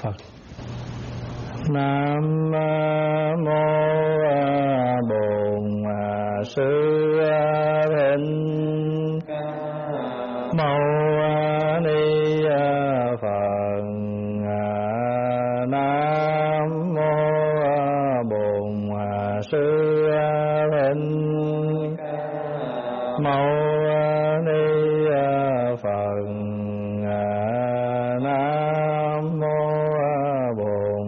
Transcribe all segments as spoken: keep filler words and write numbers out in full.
Phật. Nam mô Bổn Sư Thích Mâu Ni Phật. Nam mô Bổn Sư Thích Mâu Ni Phật. Nam mô Bổn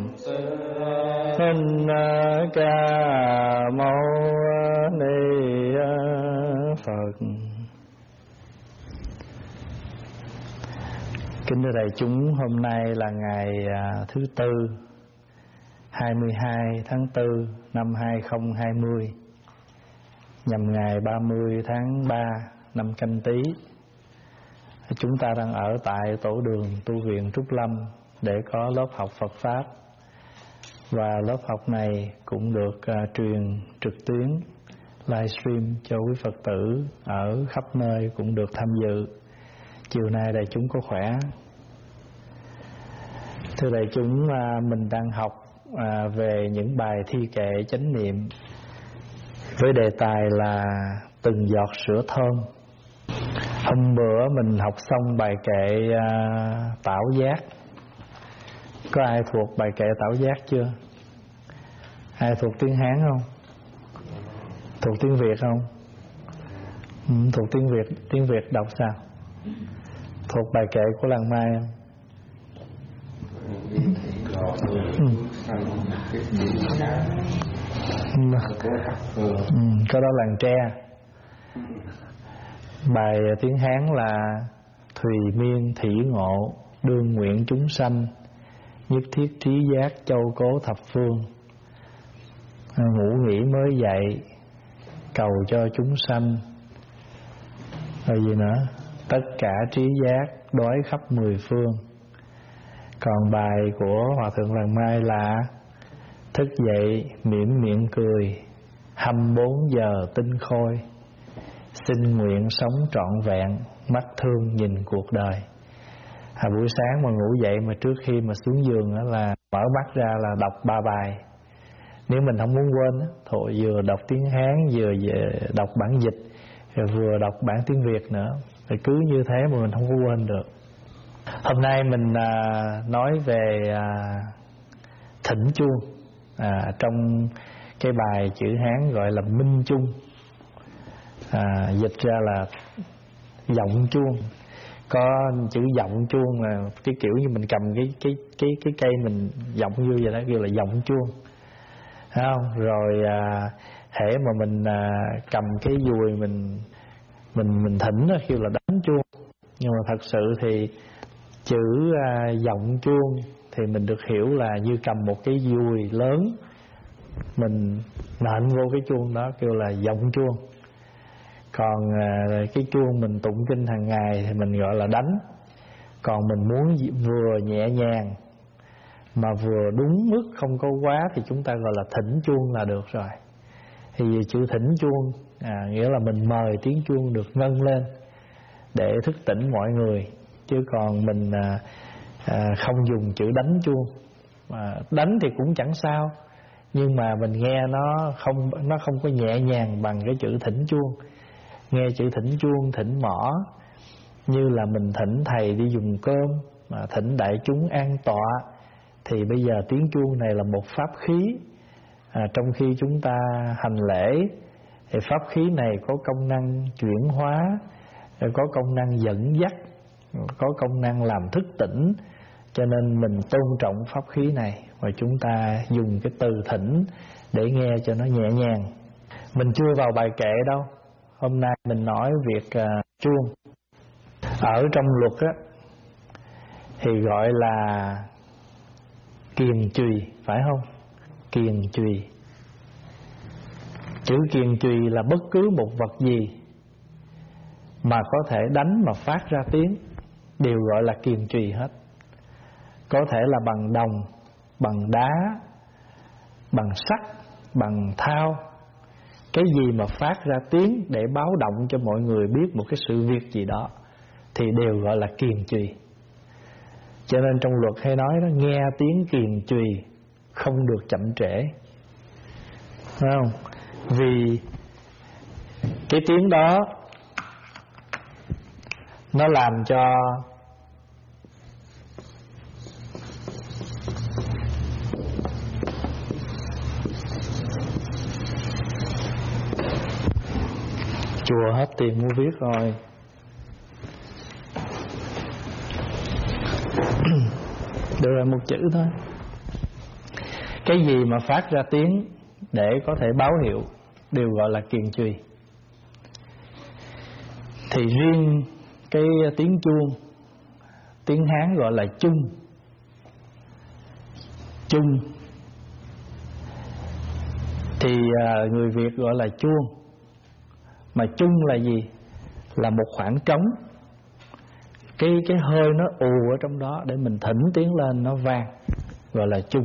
Thích Ca Mâu Ni Phật. Kính thưa đại chúng, hôm nay là ngày thứ Tư, hai mươi hai tháng tư năm hai không hai không, nhằm ngày ba mươi tháng ba năm Canh Tý. Chúng ta đang ở tại tổ đường tu viện Trúc Lâm để có lớp học Phật Pháp. Và lớp học này cũng được uh, truyền trực tuyến, livestream cho quý Phật tử ở khắp nơi cũng được tham dự. Chiều nay đại chúng có khỏe? Thưa đại chúng, uh, mình đang học uh, về những bài thi kệ chánh niệm với đề tài là từng giọt sữa thơm. Hôm bữa mình học xong bài kệ uh, Tảo Giác. Có ai thuộc bài kệ Tảo Giác chưa? Ai thuộc tiếng Hán không? Thuộc tiếng Việt không? Ừ, thuộc tiếng Việt. Tiếng Việt đọc sao? Thuộc bài kệ của Làng Mai không? Ừ. Ừ, cái đó Làng Tre. Bài tiếng Hán là Thùy miên thỉ ngộ, đương nguyện chúng sanh, nhất thiết trí giác châu cố thập phương. Ngủ nghỉ mới dậy, cầu cho chúng sanh. Rồi gì nữa? Tất cả trí giác đói khắp mười phương. Còn bài của Hòa Thượng Làng Mai là thức dậy mỉm miệng cười, hăm bốn giờ tinh khôi, xin nguyện sống trọn vẹn, mắt thương nhìn cuộc đời. À, buổi sáng mà ngủ dậy mà trước khi mà xuống giường đó là mở mắt ra là đọc ba bài. Nếu mình không muốn quên thôi, vừa đọc tiếng Hán, vừa đọc bản dịch, rồi vừa đọc bản tiếng Việt nữa, rồi cứ như thế mà mình không có quên được. Hôm nay mình à, nói về à, thỉnh chuông. à, Trong cái bài chữ Hán gọi là minh chung, à, dịch ra là giọng chuông. Có chữ giọng chuông là cái kiểu như mình cầm cái cái cái cái cây mình giọng vô vậy đó, kêu là giọng chuông. Thấy không? Rồi à, hễ mà mình à, cầm cái dùi mình mình mình thỉnh đó kêu là đánh chuông. Nhưng mà thật sự thì chữ à, giọng chuông thì mình được hiểu là như cầm một cái dùi lớn, mình nện vô cái chuông đó kêu là giọng chuông. Còn à, cái chuông mình tụng kinh hàng ngày thì mình gọi là đánh. Còn mình muốn vừa nhẹ nhàng mà vừa đúng mức, không có quá, thì chúng ta gọi là thỉnh chuông là được rồi. Thì chữ thỉnh chuông à, nghĩa là mình mời tiếng chuông được ngân lên để thức tỉnh mọi người. Chứ còn mình à, à, không dùng chữ đánh chuông. à, Đánh thì cũng chẳng sao, nhưng mà mình nghe nó không nó không có nhẹ nhàng bằng cái chữ thỉnh chuông. Nghe chữ thỉnh chuông, thỉnh mõ, như là mình thỉnh thầy đi dùng cơm, mà thỉnh đại chúng an tọa, thì bây giờ tiếng chuông này là một pháp khí. à, Trong khi chúng ta hành lễ thì pháp khí này có công năng chuyển hóa, có công năng dẫn dắt, có công năng làm thức tỉnh. Cho nên mình tôn trọng pháp khí này, và chúng ta dùng cái từ thỉnh để nghe cho nó nhẹ nhàng. Mình chưa vào bài kệ đâu. Hôm nay mình nói việc uh, chuông. Ở trong luật á thì gọi là kiền chùy, phải không? Kiền chùy. Chữ kiền chùy là bất cứ một vật gì mà có thể đánh mà phát ra tiếng đều gọi là kiền chùy hết. Có thể là bằng đồng, bằng đá, bằng sắt, bằng thao. Cái gì mà phát ra tiếng để báo động cho mọi người biết một cái sự việc gì đó thì đều gọi là kiền chùy. Cho nên trong luật hay nói đó, nghe tiếng kiền chùy không được chậm trễ, phải không? Vì cái tiếng đó nó làm cho chùa hết tiền mua viết rồi. Đưa ra một chữ thôi. Cái gì mà phát ra tiếng để có thể báo hiệu đều gọi là kiền chùy. Thì riêng cái tiếng chuông, tiếng Hán gọi là chung. Chung thì người Việt gọi là chuông. Mà chung là gì? Là một khoảng trống, Cái cái hơi nó ù ở trong đó để mình thỉnh tiếng lên nó vang, gọi là chung.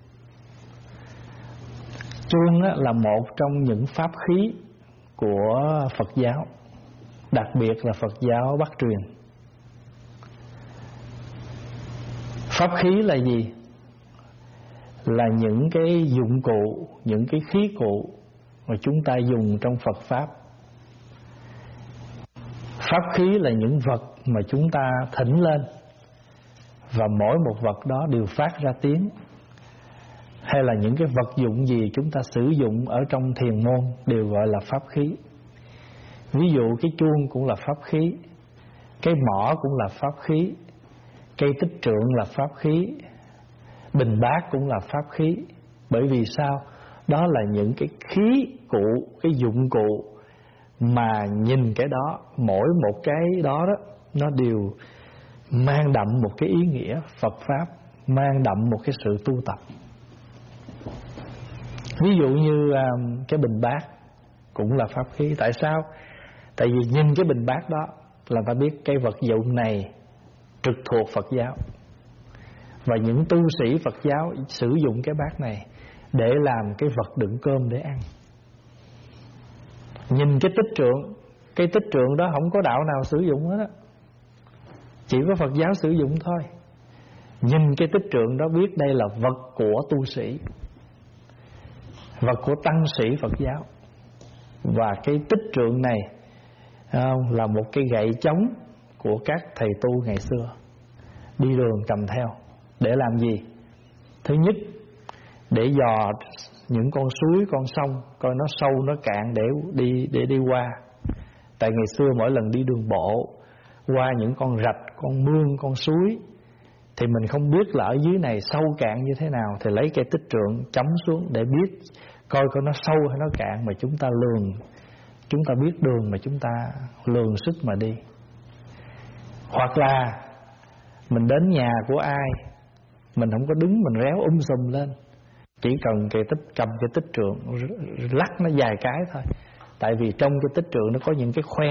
Chuông là một trong những pháp khí của Phật giáo, đặc biệt là Phật giáo Bắc truyền. Pháp khí là gì? Là những cái dụng cụ, những cái khí cụ mà chúng ta dùng trong Phật Pháp. Pháp khí là những vật mà chúng ta thỉnh lên, và mỗi một vật đó đều phát ra tiếng. Hay là những cái vật dụng gì chúng ta sử dụng ở trong thiền môn đều gọi là pháp khí. Ví dụ cái chuông cũng là pháp khí, cái mõ cũng là pháp khí, cây tích trượng là pháp khí, bình bát cũng là pháp khí. Bởi vì sao? Đó là những cái khí cụ, cái dụng cụ mà nhìn cái đó, mỗi một cái đó đó nó đều mang đậm một cái ý nghĩa Phật Pháp, mang đậm một cái sự tu tập. Ví dụ như um, cái bình bát cũng là pháp khí. Tại sao? Tại vì nhìn cái bình bát đó là ta biết cái vật dụng này trực thuộc Phật giáo, và những tu sĩ Phật giáo sử dụng cái bát này để làm cái vật đựng cơm để ăn. Nhìn cái tích trượng, cái tích trượng đó không có đạo nào sử dụng hết á, chỉ có Phật giáo sử dụng thôi. Nhìn cái tích trượng đó biết đây là vật của tu sĩ, vật của tăng sĩ Phật giáo. Và cái tích trượng này không, là một cái gậy chống của các thầy tu ngày xưa đi đường cầm theo. Để làm gì? Thứ nhất, để dò những con suối, con sông, coi nó sâu, nó cạn để đi để đi qua. Tại ngày xưa mỗi lần đi đường bộ qua những con rạch, con mương, con suối thì mình không biết là ở dưới này sâu cạn như thế nào, thì lấy cây tích trượng chấm xuống để biết coi coi nó sâu hay nó cạn, mà chúng ta lường, chúng ta biết đường mà chúng ta lường sức mà đi. Hoặc là mình đến nhà của ai, mình không có đứng mình réo um sùm lên, chỉ cần cây tích, cầm cái tích trượng lắc nó vài cái thôi. Tại vì trong cái tích trượng nó có những cái khoen,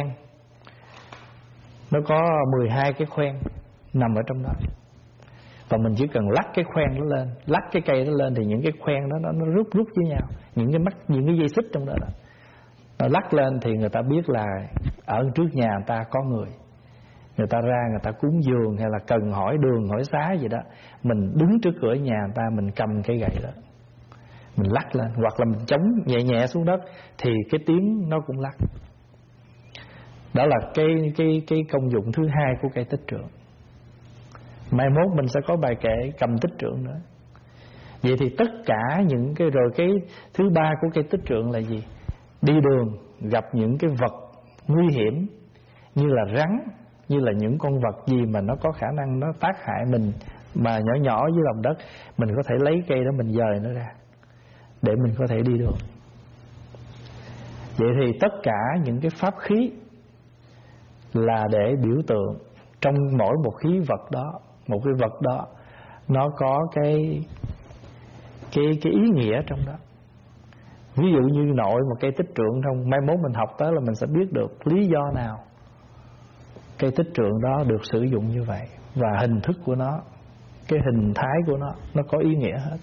nó có mười hai cái khoen nằm ở trong đó, và mình chỉ cần lắc cái khoen nó lên, lắc cái cây nó lên thì những cái khoen đó nó, nó rút rút với nhau, những cái mắt, những cái dây xích trong đó, đó nó lắc lên thì người ta biết là ở trước nhà người ta có người, người ta ra người ta cúng dường hay là cần hỏi đường hỏi xá gì đó, mình đứng trước cửa nhà người ta, mình cầm cái gậy đó mình lắc lên, hoặc là mình chống nhẹ nhẹ xuống đất thì cái tiếng nó cũng lắc. Đó là cái cái cái công dụng thứ hai của cây tích trượng. Mai mốt mình sẽ có bài kệ cầm tích trượng nữa. Vậy thì tất cả những cái, rồi cái thứ ba của cây tích trượng là gì? Đi đường gặp những cái vật nguy hiểm như là rắn, như là những con vật gì mà nó có khả năng nó tác hại mình mà nhỏ nhỏ dưới lòng đất, mình có thể lấy cây đó mình dời nó ra để mình có thể đi đường. Vậy thì tất cả những cái pháp khí là để biểu tượng trong mỗi một khí vật đó, một cái vật đó nó có cái cái cái ý nghĩa trong đó. Ví dụ như nội một cây tích trượng, trong mai mốt mình học tới là mình sẽ biết được lý do nào cây tích trượng đó được sử dụng như vậy, và hình thức của nó, cái hình thái của nó nó có ý nghĩa hết.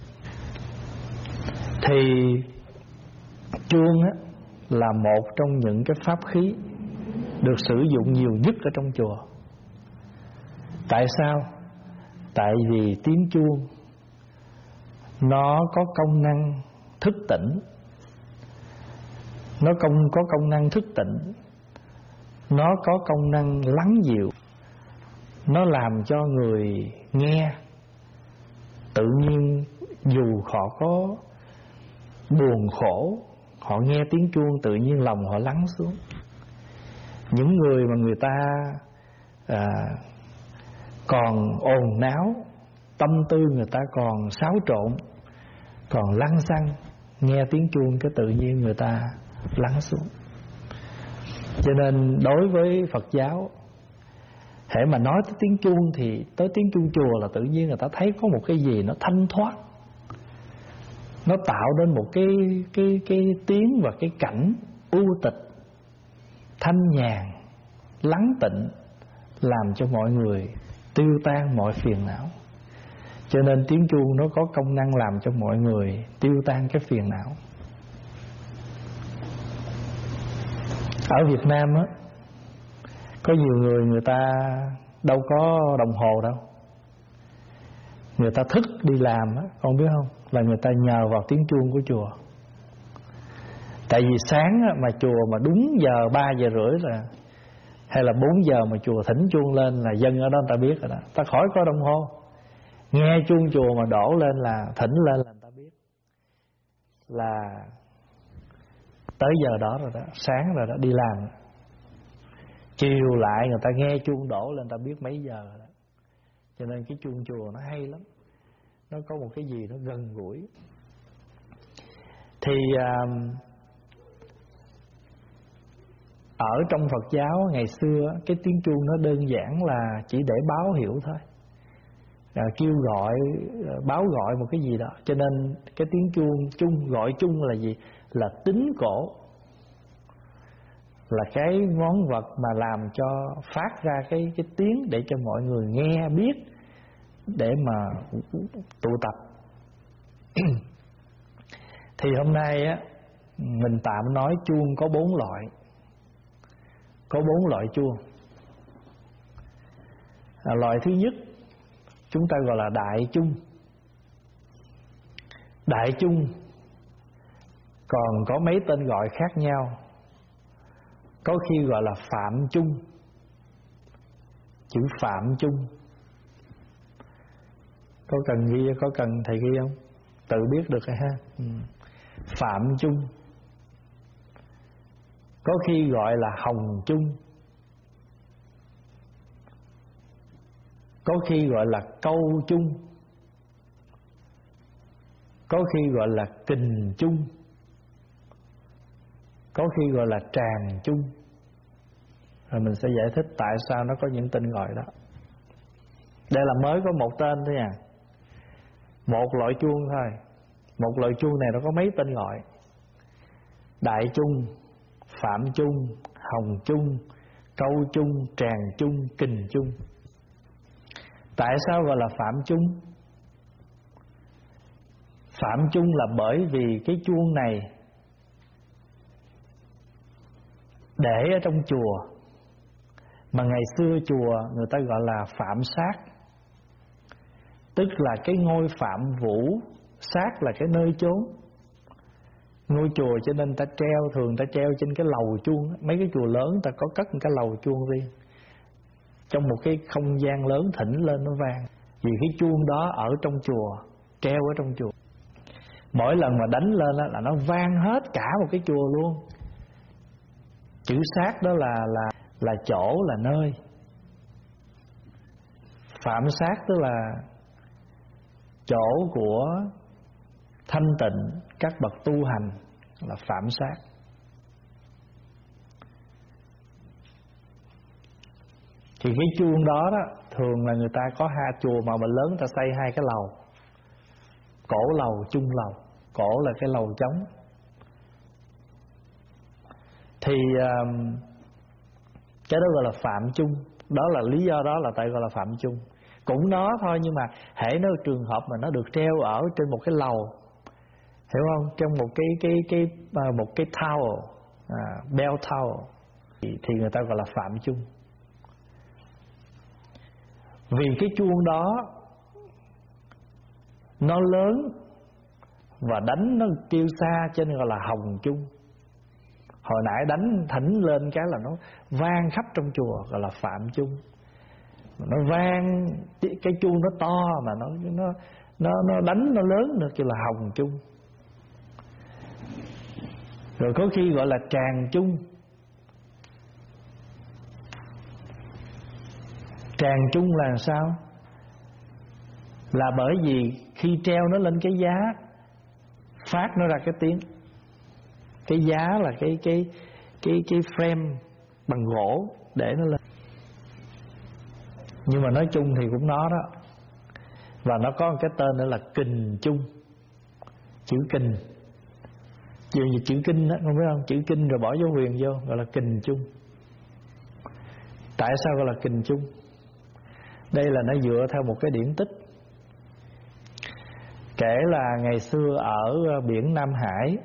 Thì chuông á là một trong những cái pháp khí được sử dụng nhiều nhất ở trong chùa. Tại sao? Tại vì tiếng chuông nó có công năng thức tỉnh, nó công có công năng thức tỉnh, nó có công năng lắng dịu, nó làm cho người nghe tự nhiên dù họ có buồn khổ, họ nghe tiếng chuông tự nhiên lòng họ lắng xuống. Những người mà người ta à, còn ồn náo, tâm tư người ta còn xáo trộn, còn lăng xăng, nghe tiếng chuông cái tự nhiên người ta lắng xuống. Cho nên đối với Phật giáo, hễ mà nói tới tiếng chuông thì tới tiếng chuông chùa là tự nhiên người ta thấy có một cái gì nó thanh thoát, nó tạo nên một cái cái cái tiếng và cái cảnh u tịch, thanh nhàn, lắng tịnh, làm cho mọi người tiêu tan mọi phiền não. Cho nên tiếng chuông nó có công năng làm cho mọi người tiêu tan cái phiền não. Ở Việt Nam á, có nhiều người người ta đâu có đồng hồ đâu. Người ta thức đi làm á, con biết không, là người ta nhờ vào tiếng chuông của chùa. Tại vì sáng á, mà chùa mà đúng giờ ba giờ rưỡi là hay là bốn giờ mà chùa thỉnh chuông lên là dân ở đó người ta biết rồi đó. Ta khỏi có đồng hồ, nghe chuông chùa mà đổ lên là thỉnh lên là người ta biết là tới giờ đó rồi đó, sáng rồi đó, đi làm. Chiều lại người ta nghe chuông đổ lên, người ta biết mấy giờ rồi đó. Cho nên cái chuông chùa nó hay lắm, nó có một cái gì nó gần gũi. Thì uh, ở trong Phật giáo ngày xưa, cái tiếng chuông nó đơn giản là chỉ để báo hiệu thôi, à, kêu gọi, báo gọi một cái gì đó. Cho nên cái tiếng chuông chung, gọi chung là gì? Là tín cổ, là cái món vật mà làm cho phát ra cái, cái tiếng để cho mọi người nghe biết, để mà tụ tập. Thì hôm nay á, mình tạm nói chuông có bốn loại. Có bốn loại chuông. à, Loại thứ nhất chúng ta gọi là đại chung. Đại chung còn có mấy tên gọi khác nhau. Có khi gọi là phạm chung. Chữ phạm chung có cần ghi, có cần thầy ghi không? Tự biết được rồi ha. ừ. Phạm chung. Có khi gọi là hồng chung. Có khi gọi là câu chung. Có khi gọi là kình chung. Có khi gọi là tràng chung. Rồi mình sẽ giải thích tại sao nó có những tên gọi đó. Đây là mới có một tên thôi à. Một loại chuông thôi. Một loại chuông này nó có mấy tên gọi: đại chung, phạm chung, hồng chung, câu chung, tràng chung, kình chung. Tại sao gọi là phạm chung? Phạm chung là bởi vì cái chuông này để ở trong chùa, mà ngày xưa chùa người ta gọi là phạm sát, tức là cái ngôi phạm vũ, sát là cái nơi chốn. Ngôi chùa cho nên ta treo, thường ta treo trên cái lầu chuông. Mấy cái chùa lớn ta có cất một cái lầu chuông riêng, trong một cái không gian lớn thỉnh lên nó vang. Vì cái chuông đó ở trong chùa, treo ở trong chùa, mỗi lần mà đánh lên là nó vang hết cả một cái chùa luôn. Chữ sát đó là là là chỗ, là nơi. Phạm sát tức là chỗ của thanh tịnh các bậc tu hành, là phạm sát. Thì cái chuông đó đó thường là người ta có hai chùa mà mình lớn, ta xây hai cái lầu, cổ lầu, chung lầu. Cổ là cái lầu trống. Thì um, cái đó gọi là phạm chung. Đó là lý do đó là tại gọi là phạm chung. Cũng nó thôi, nhưng mà hễ nó trường hợp mà nó được treo ở trên một cái lầu, hiểu không? Trong một cái cái cái một cái tower, à, bell tower, thì, thì người ta gọi là phạm chung. Vì cái chuông đó nó lớn và đánh nó kêu xa, cho nên gọi là hồng chung. Hồi nãy đánh thỉnh lên cái là nó vang khắp trong chùa, gọi là phạm chung. Nó vang, cái chuông nó to mà nó nó nó nó đánh nó lớn nữa, kêu là hồng chung. Rồi có khi gọi là tràng chung. Tràng chung là sao? Là bởi vì khi treo nó lên cái giá, phát nó ra cái tiếng. Cái giá là cái cái cái cái frame bằng gỗ để nó lên. Nhưng mà nói chung thì cũng nó đó. Và nó có một cái tên nữa là kình chung. Chữ kình, chữ, chữ kinh đó, không biết không? Chữ kinh rồi bỏ dấu huyền vô, gọi là kình chung. Tại sao gọi là kình chung? Đây là nó dựa theo một cái điển tích. Kể là ngày xưa ở biển Nam Hải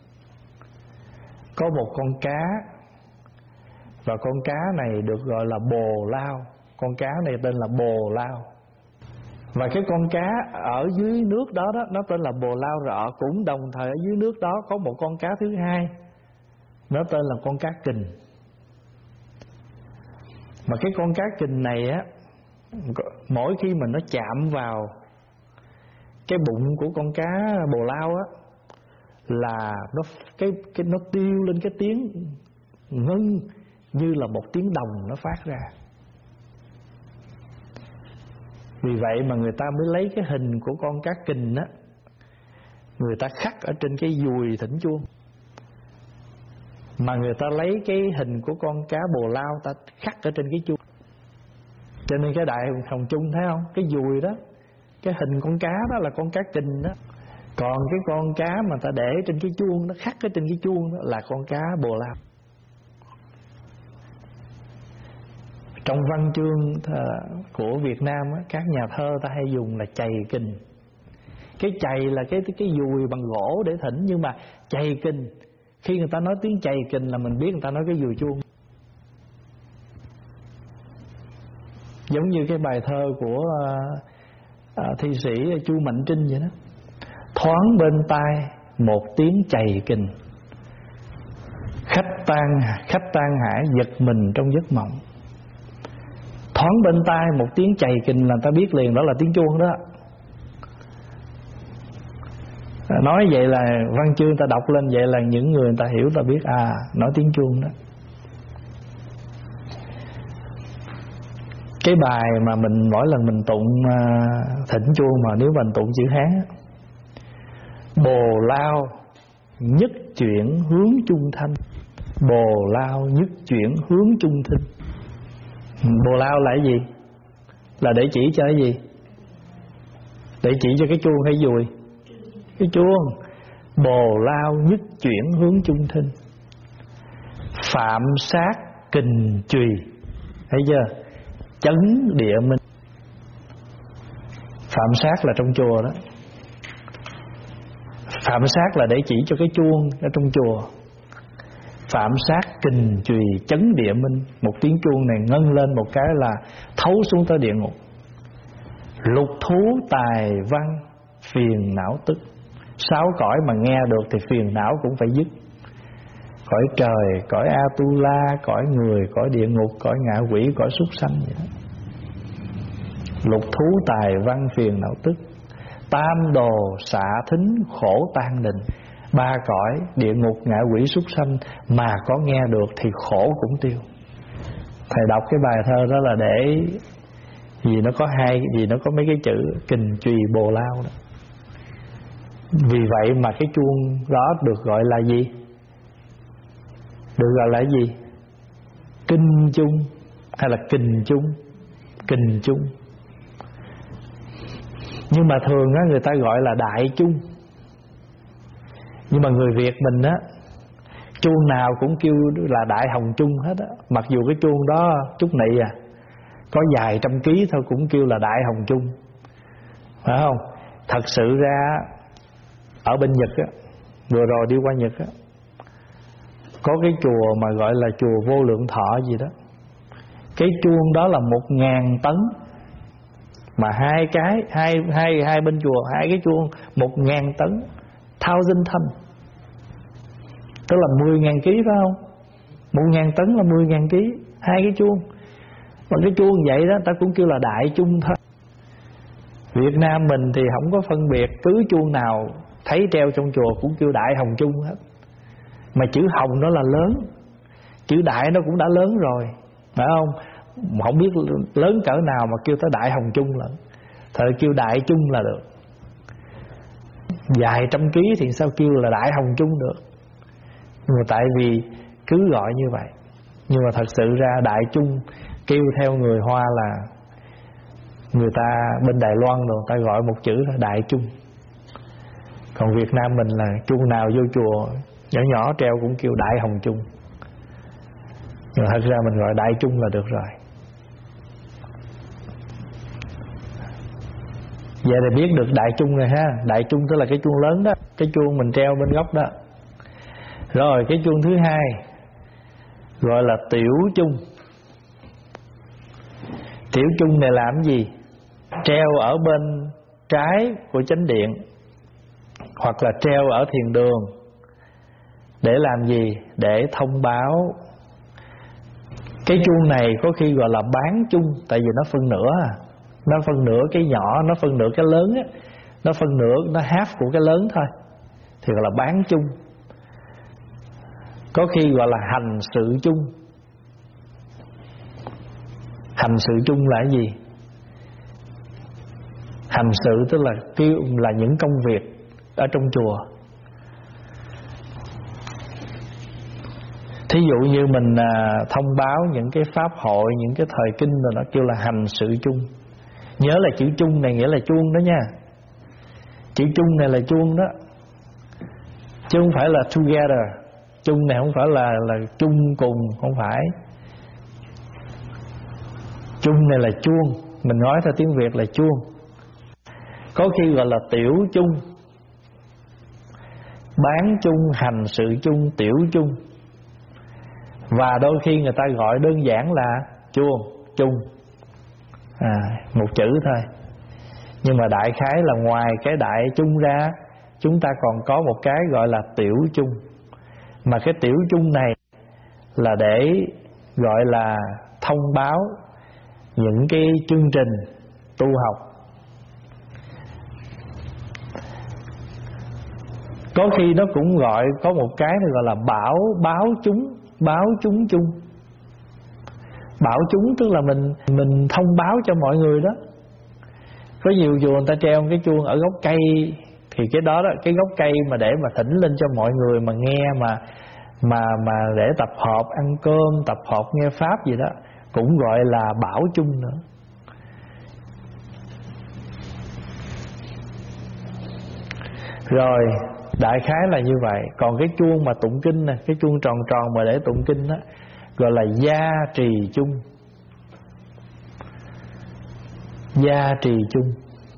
có một con cá, và con cá này được gọi là bồ lao. Con cá này tên là bồ lao. Và cái con cá ở dưới nước đó, đó nó tên là bồ lao rọ. Cũng đồng thời ở dưới nước đó có một con cá thứ hai, nó tên là con cá kình. Mà cái con cá kình này á, mỗi khi mà nó chạm vào cái bụng của con cá bồ lao á, là nó cái cái nó tiêu lên cái tiếng ngân, như là một tiếng đồng nó phát ra. Vì vậy mà người ta mới lấy cái hình của con cá kình á, người ta khắc ở trên cái dùi thỉnh chuông. Mà người ta lấy cái hình của con cá bồ lao, ta khắc ở trên cái chuông. Cho nên cái đại hồng chung thấy không? Cái dùi đó, cái hình con cá đó là con cá kình đó. Còn cái con cá mà ta để trên cái chuông, nó khắc ở trên cái chuông đó là con cá bồ lao. Trong văn chương của Việt Nam á, các nhà thơ ta hay dùng là chày kình. Cái chày là cái cái dùi bằng gỗ để thỉnh, nhưng mà chày kình, khi người ta nói tiếng chày kình là mình biết người ta nói cái dùi chuông. Giống như cái bài thơ của uh, uh, thi sĩ Chu Mạnh Trinh vậy đó. Thoáng bên tai một tiếng chày kình, khách tan khách tan hải giật mình trong giấc mộng. Thoáng bên tai một tiếng chày kình là ta biết liền đó là tiếng chuông đó. Nói vậy là văn chương ta đọc lên vậy là những người, người ta hiểu, ta biết à nói tiếng chuông đó. Cái bài mà mình mỗi lần mình tụng uh, thỉnh chuông, mà nếu mình tụng chữ Hán: bồ lao nhất chuyển hướng trung thanh, bồ lao nhất chuyển hướng trung thinh. Bồ lao là cái gì? Là để chỉ cho cái gì? Để chỉ cho cái chuông hay dùi? Cái chuông. Bồ lao nhất chuyển hướng trung thinh, phạm sát kình trùy. Thấy chưa? Chấn địa minh. Phạm sát là trong chùa đó. Phạm sát là để chỉ cho cái chuông ở trong chùa. Phạm sát kình trùy chấn địa minh. Một tiếng chuông này ngân lên một cái là thấu xuống tới địa ngục. Lục thú tài văn phiền não tức. Sáu cõi mà nghe được thì phiền não cũng phải dứt. Cõi trời, cõi Atula, cõi người, cõi địa ngục, cõi ngạ quỷ, cõi súc sanh vậy đó. Lục thú tài văn phiền não tức, tam đồ xạ thính khổ tan định. Ba cõi địa ngục, ngạ quỷ, súc sanh mà có nghe được thì khổ cũng tiêu. Thầy đọc cái bài thơ đó là để vì nó có hai, vì nó có mấy cái chữ kình trùy bồ lao đó. Vì vậy mà cái chuông đó được gọi là gì? Được gọi là gì? Kinh chung hay là kình chung? Kình chung. Nhưng mà thường á, người ta gọi là đại chung. Nhưng mà người Việt mình á, chuông nào cũng kêu là đại hồng chung hết á. Mặc dù cái chuông đó chút nị à, có vài trăm ký thôi cũng kêu là đại hồng chung, phải không? Thật sự ra ở bên Nhật á, vừa rồi đi qua Nhật á, có cái chùa mà gọi là chùa Vô Lượng Thọ gì đó. Cái chuông đó là một ngàn tấn. Mà hai cái hai hai hai bên chùa hai cái chuông một ngàn tấn, thousand ton, tức là mười ngàn ký phải không? Một ngàn tấn là mười ngàn ký, hai cái chuông. Mà cái chuông vậy đó ta cũng kêu là đại chung thôi. Việt Nam mình thì không có phân biệt, cứ chuông nào thấy treo trong chùa cũng kêu đại hồng chung hết. Mà chữ hồng nó là lớn, chữ đại nó cũng đã lớn rồi, phải không? Không biết lớn cỡ nào mà kêu tới đại hồng chung lận. Thời kêu đại chung là được. Vài trăm ký thì sao kêu là đại hồng chung được? Nhưng mà tại vì cứ gọi như vậy. Nhưng mà thật sự ra đại chung kêu theo người Hoa là, người ta bên Đài Loan rồi ta gọi một chữ là đại chung. Còn Việt Nam mình là chuông nào vô chùa nhỏ nhỏ treo cũng kêu đại hồng chung. Nhưng mà thật ra mình gọi đại chung là được rồi. Vậy thì biết được đại chung rồi ha. Đại chung tức là cái chuông lớn đó, cái chuông mình treo bên góc đó. Rồi cái chuông thứ hai gọi là tiểu chung. Tiểu chung này làm gì? Treo ở bên trái của chánh điện, hoặc là treo ở thiền đường. Để làm gì? Để thông báo. Cái chuông này có khi gọi là bán chung, tại vì nó phân nửa. Nó phân nửa cái nhỏ, nó phân nửa cái lớn á. Nó phân nửa, nó half của cái lớn thôi, thì gọi là bán chung. Có khi gọi là hành sự chung. Hành sự chung là cái gì? Hành sự tức là kêu là những công việc ở trong chùa. Thí dụ như mình à, thông báo những cái pháp hội, những cái thời kinh rồi nó kêu là hành sự chung. Nhớ là chữ chung này nghĩa là chuông đó nha. Chữ chung này là chuông đó, chứ không phải là together. Chung này không phải là là chung cùng, không phải. Chung này là chuông, mình nói theo tiếng Việt là chuông. Có khi gọi là tiểu chung, bán chung, hành sự chung, tiểu chung. Và đôi khi người ta gọi đơn giản là chuông, chung, à, một chữ thôi. Nhưng mà đại khái là ngoài cái đại chung ra, chúng ta còn có một cái gọi là tiểu chung. Mà cái tiểu chung này là để gọi là thông báo những cái chương trình tu học. Có khi nó cũng gọi, có một cái gọi là bảo báo chúng, báo chúng chung. Bảo chúng tức là mình mình thông báo cho mọi người đó. Có nhiều chùa người ta treo cái chuông ở gốc cây, thì cái đó đó, cái gốc cây mà để mà thỉnh lên cho mọi người mà nghe, mà mà mà để tập hợp ăn cơm, tập hợp nghe pháp gì đó, cũng gọi là bảo chung nữa. Rồi đại khái là như vậy. Còn cái chuông mà tụng kinh nè, cái chuông tròn tròn mà để tụng kinh đó, gọi là gia trì chung. Gia trì chung.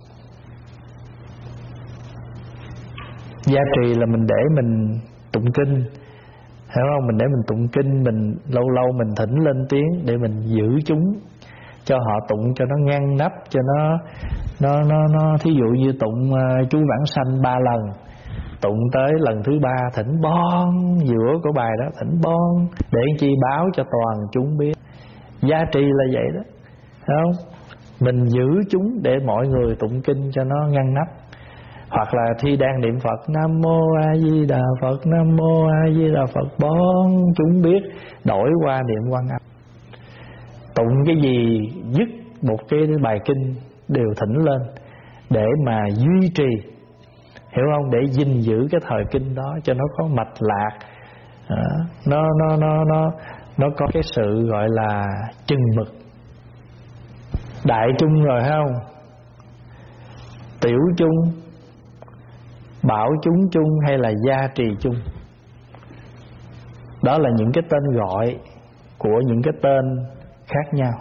Gia trì là mình để mình tụng kinh, hiểu không? Mình để mình tụng kinh, mình lâu lâu mình thỉnh lên tiếng để mình giữ chúng, cho họ tụng cho nó ngăn nắp, cho nó nó nó nó thí dụ như tụng uh, chú vãng sanh ba lần, tụng tới lần thứ ba thỉnh bon giữa của bài đó, thỉnh bon để chi báo cho toàn chúng biết. Gia trì là vậy đó, thấy không? Mình giữ chúng để mọi người tụng kinh cho nó ngăn nắp. Hoặc là khi đang niệm Phật Nam Mô A Di Đà Phật, Nam Mô A Di Đà Phật, bon chúng biết, đổi qua niệm Quan Âm. Tụng cái gì dứt một cái bài kinh đều thỉnh lên để mà duy trì, hiểu không? Để gìn giữ cái thời kinh đó cho nó có mạch lạc, à, nó nó nó nó nó có cái sự gọi là chừng mực. Đại chung rồi hay không? Tiểu chung, bảo chúng chung hay là gia trì chung. Đó là những cái tên gọi của những cái tên khác nhau.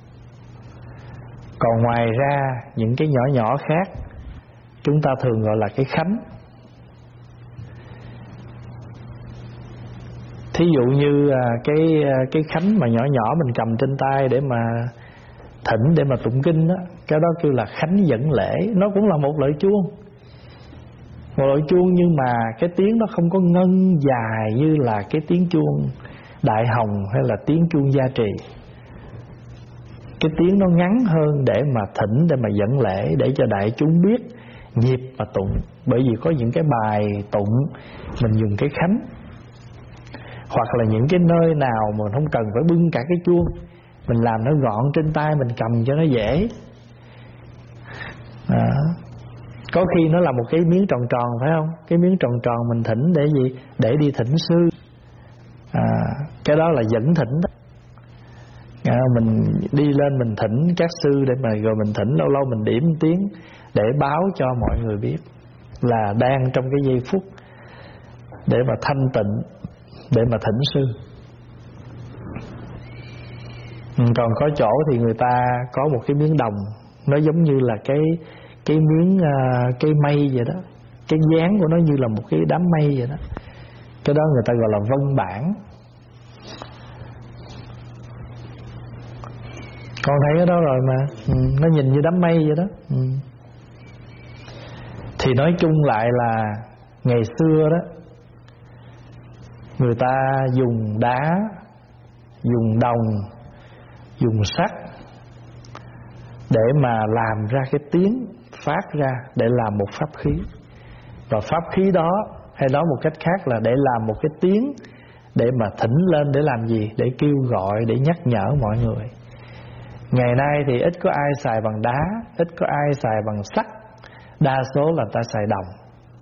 Còn ngoài ra những cái nhỏ nhỏ khác chúng ta thường gọi là cái khánh. Thí dụ như cái cái khánh mà nhỏ nhỏ mình cầm trên tay để mà thỉnh để mà tụng kinh đó, cái đó kêu là khánh dẫn lễ. Nó cũng là một loại chuông, một loại chuông, nhưng mà cái tiếng nó không có ngân dài như là cái tiếng chuông đại hồng hay là tiếng chuông gia trì. Cái tiếng nó ngắn hơn để mà thỉnh, để mà dẫn lễ, để cho đại chúng biết nhịp mà tụng. Bởi vì có những cái bài tụng mình dùng cái khánh, hoặc là những cái nơi nào mà không cần phải bưng cả cái chuông, mình làm nó gọn trên tay, mình cầm cho nó dễ. À, có khi nó là một cái miếng tròn tròn, phải không? Cái miếng tròn tròn mình thỉnh để gì? Để đi thỉnh sư. À, cái đó là dẫn thỉnh đó. À, mình đi lên mình thỉnh các sư để mà rồi mình thỉnh, lâu lâu mình điểm tiếng để báo cho mọi người biết là đang trong cái giây phút để mà thanh tịnh, để mà thỉnh sư. Còn có chỗ thì người ta có một cái miếng đồng, nó giống như là cái cái miếng uh, cái mây vậy đó. Cái dáng của nó như là một cái đám mây vậy đó. Cái đó người ta gọi là vân bản. Con thấy cái đó rồi mà. Ừ, nó nhìn như đám mây vậy đó. Ừ. Thì nói chung lại là ngày xưa đó, người ta dùng đá, dùng đồng, dùng sắt để mà làm ra cái tiếng phát ra, để làm một pháp khí. Và pháp khí đó, hay nói một cách khác là để làm một cái tiếng để mà thỉnh lên, để làm gì? Để kêu gọi, để nhắc nhở mọi người. Ngày nay thì ít có ai xài bằng đá, ít có ai xài bằng sắt, đa số là ta xài đồng.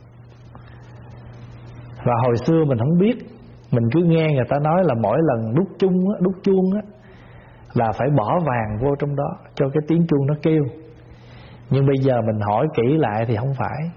Và hồi xưa mình không biết, mình cứ nghe người ta nói là mỗi lần đút chung á, đút chuông á, là phải bỏ vàng vô trong đó cho cái tiếng chuông nó kêu. Nhưng bây giờ mình hỏi kỹ lại thì không phải,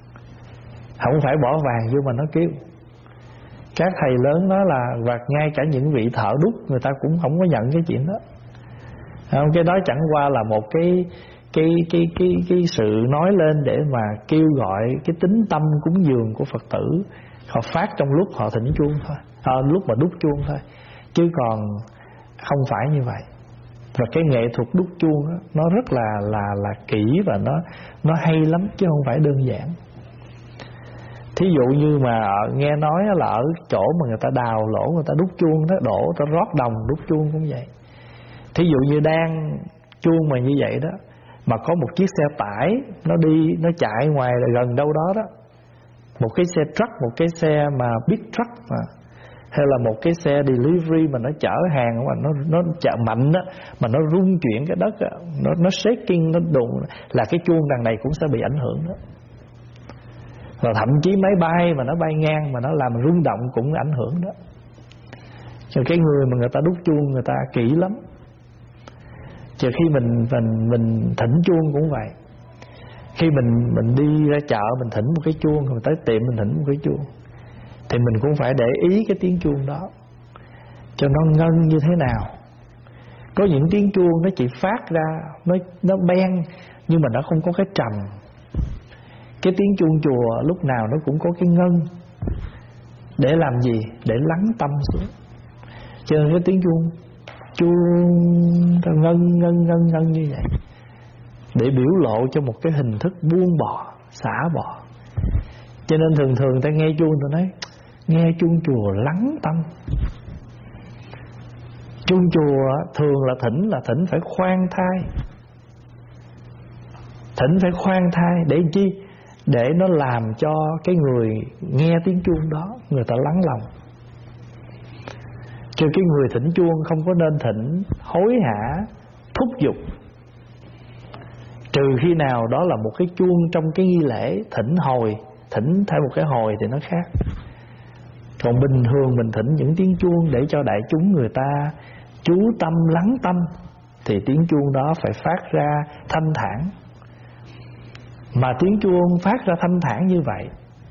không phải bỏ vàng vô mà nó kêu. Các thầy lớn nói là, và ngay cả những vị thợ đúc người ta cũng không có nhận cái chuyện đó. Không, cái đó chẳng qua là một cái cái cái cái cái sự nói lên để mà kêu gọi cái tính tâm cúng dường của Phật tử. Họ phát trong lúc họ thỉnh chuông thôi, à, lúc mà đúc chuông thôi, chứ còn không phải như vậy. Và cái nghệ thuật đúc chuông đó, nó rất là là là kỹ và nó nó hay lắm chứ không phải đơn giản. Thí dụ như mà nghe nói là ở chỗ mà người ta đào lỗ, người ta đúc chuông đó, đổ, người ta rót đồng đúc chuông cũng vậy. Thí dụ như đang chuông mà như vậy đó, mà có một chiếc xe tải nó đi, nó chạy ngoài gần đâu đó đó, một cái xe truck, một cái xe mà big truck mà, hay là một cái xe delivery mà nó chở hàng mà nó nó chở mạnh đó, mà nó rung chuyển cái đất đó, nó nó shaking, nó đụng, là cái chuông đằng này cũng sẽ bị ảnh hưởng đó. Và thậm chí máy bay mà nó bay ngang mà nó làm rung động cũng ảnh hưởng đó. Cho cái người mà người ta đúc chuông người ta kỹ lắm. Chứ khi mình mình mình thỉnh chuông cũng vậy. Khi mình mình đi ra chợ mình thỉnh một cái chuông, mình tới tiệm mình thỉnh một cái chuông, thì mình cũng phải để ý cái tiếng chuông đó cho nó ngân như thế nào. Có những tiếng chuông nó chỉ phát ra, nó nó beng, nhưng mà nó không có cái trầm. Cái tiếng chuông chùa lúc nào nó cũng có cái ngân. Để làm gì? Để lắng tâm xuống. Cho nên cái tiếng chuông chuông ngân ngân ngân ngân như vậy, để biểu lộ cho một cái hình thức buông bỏ, xả bỏ. Cho nên thường thường ta nghe chuông ta nói nghe chuông chùa lắng tâm. Chuông chùa thường là thỉnh là thỉnh phải khoan thai, thỉnh phải khoan thai để chi? Để nó làm cho cái người nghe tiếng chuông đó người ta lắng lòng. Chứ cái người thỉnh chuông không có nên thỉnh hối hả, thúc giục. Trừ khi nào đó là một cái chuông trong cái nghi lễ thỉnh hồi, thỉnh theo một cái hồi thì nó khác. Còn bình thường mình thỉnh những tiếng chuông để cho đại chúng người ta chú tâm lắng tâm, thì tiếng chuông đó phải phát ra thanh thản. Mà tiếng chuông phát ra thanh thản như vậy,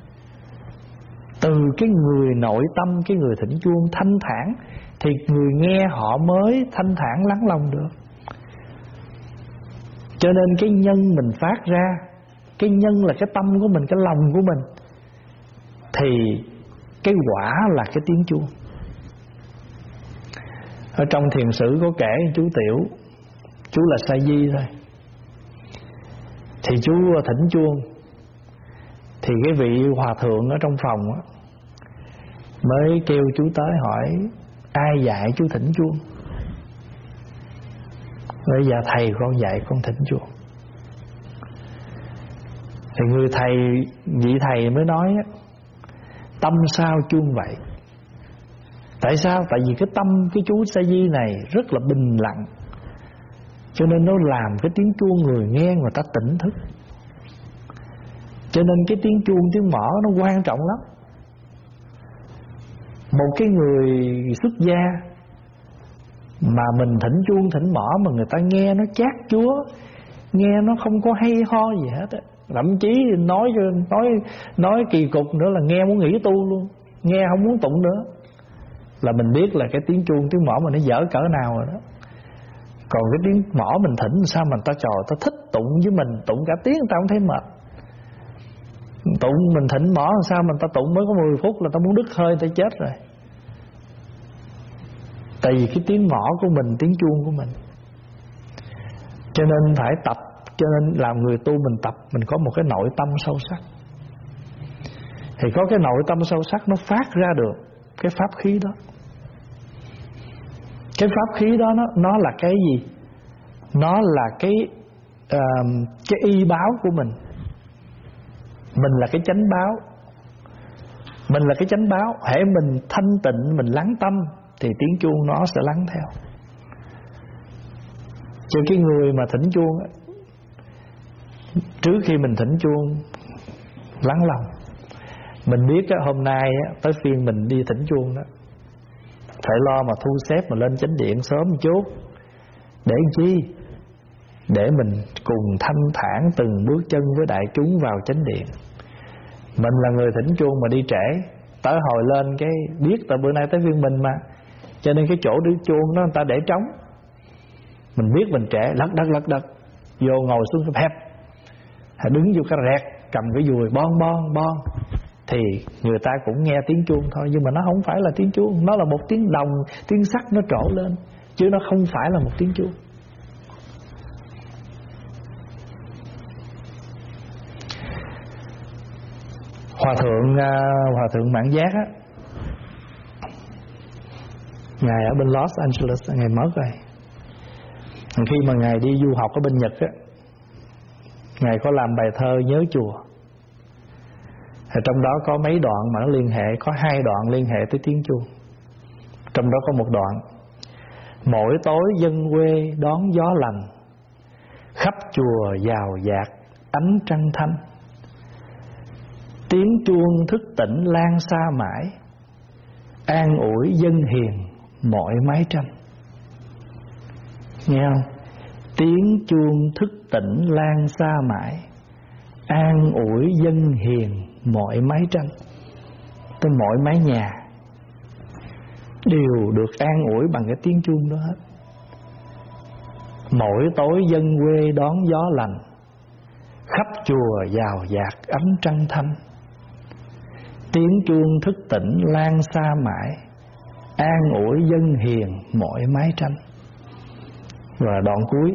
từ cái người nội tâm, cái người thỉnh chuông thanh thản, thì người nghe họ mới thanh thản lắng lòng được. Cho nên cái nhân mình phát ra, cái nhân là cái tâm của mình, cái lòng của mình, thì cái quả là cái tiếng chuông. Ở trong thiền sử có kể chú Tiểu, chú là sa di thôi. Thì chú thỉnh chuông, thì cái vị hòa thượng ở trong phòng á mới kêu chú tới hỏi ai dạy chú thỉnh chuông. Bây giờ thầy con dạy con thỉnh chuông. Thì người thầy, vị thầy mới nói á, tâm sao chuông vậy. Tại sao? Tại vì cái tâm cái chú sa di này rất là bình lặng, cho nên nó làm cái tiếng chuông người nghe người ta tỉnh thức. Cho nên cái tiếng chuông, tiếng mõ nó quan trọng lắm. Một cái người xuất gia mà mình thỉnh chuông thỉnh mõ mà người ta nghe nó chát chúa, nghe nó không có hay ho gì hết á, thậm chí nói nói nói kỳ cục nữa là nghe muốn nghỉ tu luôn, nghe không muốn tụng nữa, là mình biết là cái tiếng chuông tiếng mõ mà nó dở cỡ nào rồi đó. Còn cái tiếng mõ mình thỉnh sao mà ta trò ta thích tụng với mình, tụng cả tiếng ta không thấy mệt. Tụng mình thỉnh mõ sao mình ta tụng mới có mười phút là ta muốn đứt hơi ta chết rồi. Tại vì cái tiếng mõ của mình, tiếng chuông của mình. Cho nên phải tập. Cho nên làm người tu mình tập, mình có một cái nội tâm sâu sắc. Thì có cái nội tâm sâu sắc nó phát ra được cái pháp khí đó. Cái pháp khí đó nó, nó là cái gì? Nó là cái uh, cái y báo của mình. Mình là cái chánh báo. Mình là cái chánh báo. Hễ mình thanh tịnh, mình lắng tâm thì tiếng chuông nó sẽ lắng theo. Cho cái người mà thỉnh chuông, trước khi mình thỉnh chuông lắng lòng. Mình biết hôm nay tới phiên mình đi thỉnh chuông đó, phải lo mà thu xếp mà lên chánh điện sớm một chút. Để chi? Để mình cùng thanh thản từng bước chân với đại chúng vào chánh điện. Mình là người thỉnh chuông mà đi trễ, tới hồi lên cái biết tại bữa nay tới phiên mình mà, cho nên cái chỗ đưa chuông đó người ta để trống. Mình biết mình trễ, lật đật lật đật vô ngồi xuống cái hẹp, đứng vô cái rẹt, cầm cái dùi bon bon bon, thì người ta cũng nghe tiếng chuông thôi. Nhưng mà nó không phải là tiếng chuông, nó là một tiếng đồng, tiếng sắt nó trổ lên, chứ nó không phải là một tiếng chuông. Hòa thượng Hòa thượng Mãn Giác á, ngài ở bên Los Angeles, ngài mất rồi. Khi mà ngài đi du học ở bên Nhật á, ngài có làm bài thơ nhớ chùa. Thì trong đó có mấy đoạn mà nó liên hệ, có hai đoạn liên hệ tới tiếng chuông. Trong đó có một đoạn: mỗi tối dân quê đón gió lành, khắp chùa giàu dạt ánh trăng thanh. Tiếng chuông thức tỉnh lan xa mãi, an ủi dân hiền mọi mái tranh. Nghe không? Tiếng chuông thức tỉnh lan xa mãi, an ủi dân hiền mọi mái tranh. Tới mọi mái nhà đều được an ủi bằng cái tiếng chuông đó hết. Mỗi tối dân quê đón gió lành, khắp chùa giàu dạt ánh trăng thanh. Tiếng chuông thức tỉnh lan xa mãi, an ủi dân hiền mọi mái tranh. Và đoạn cuối: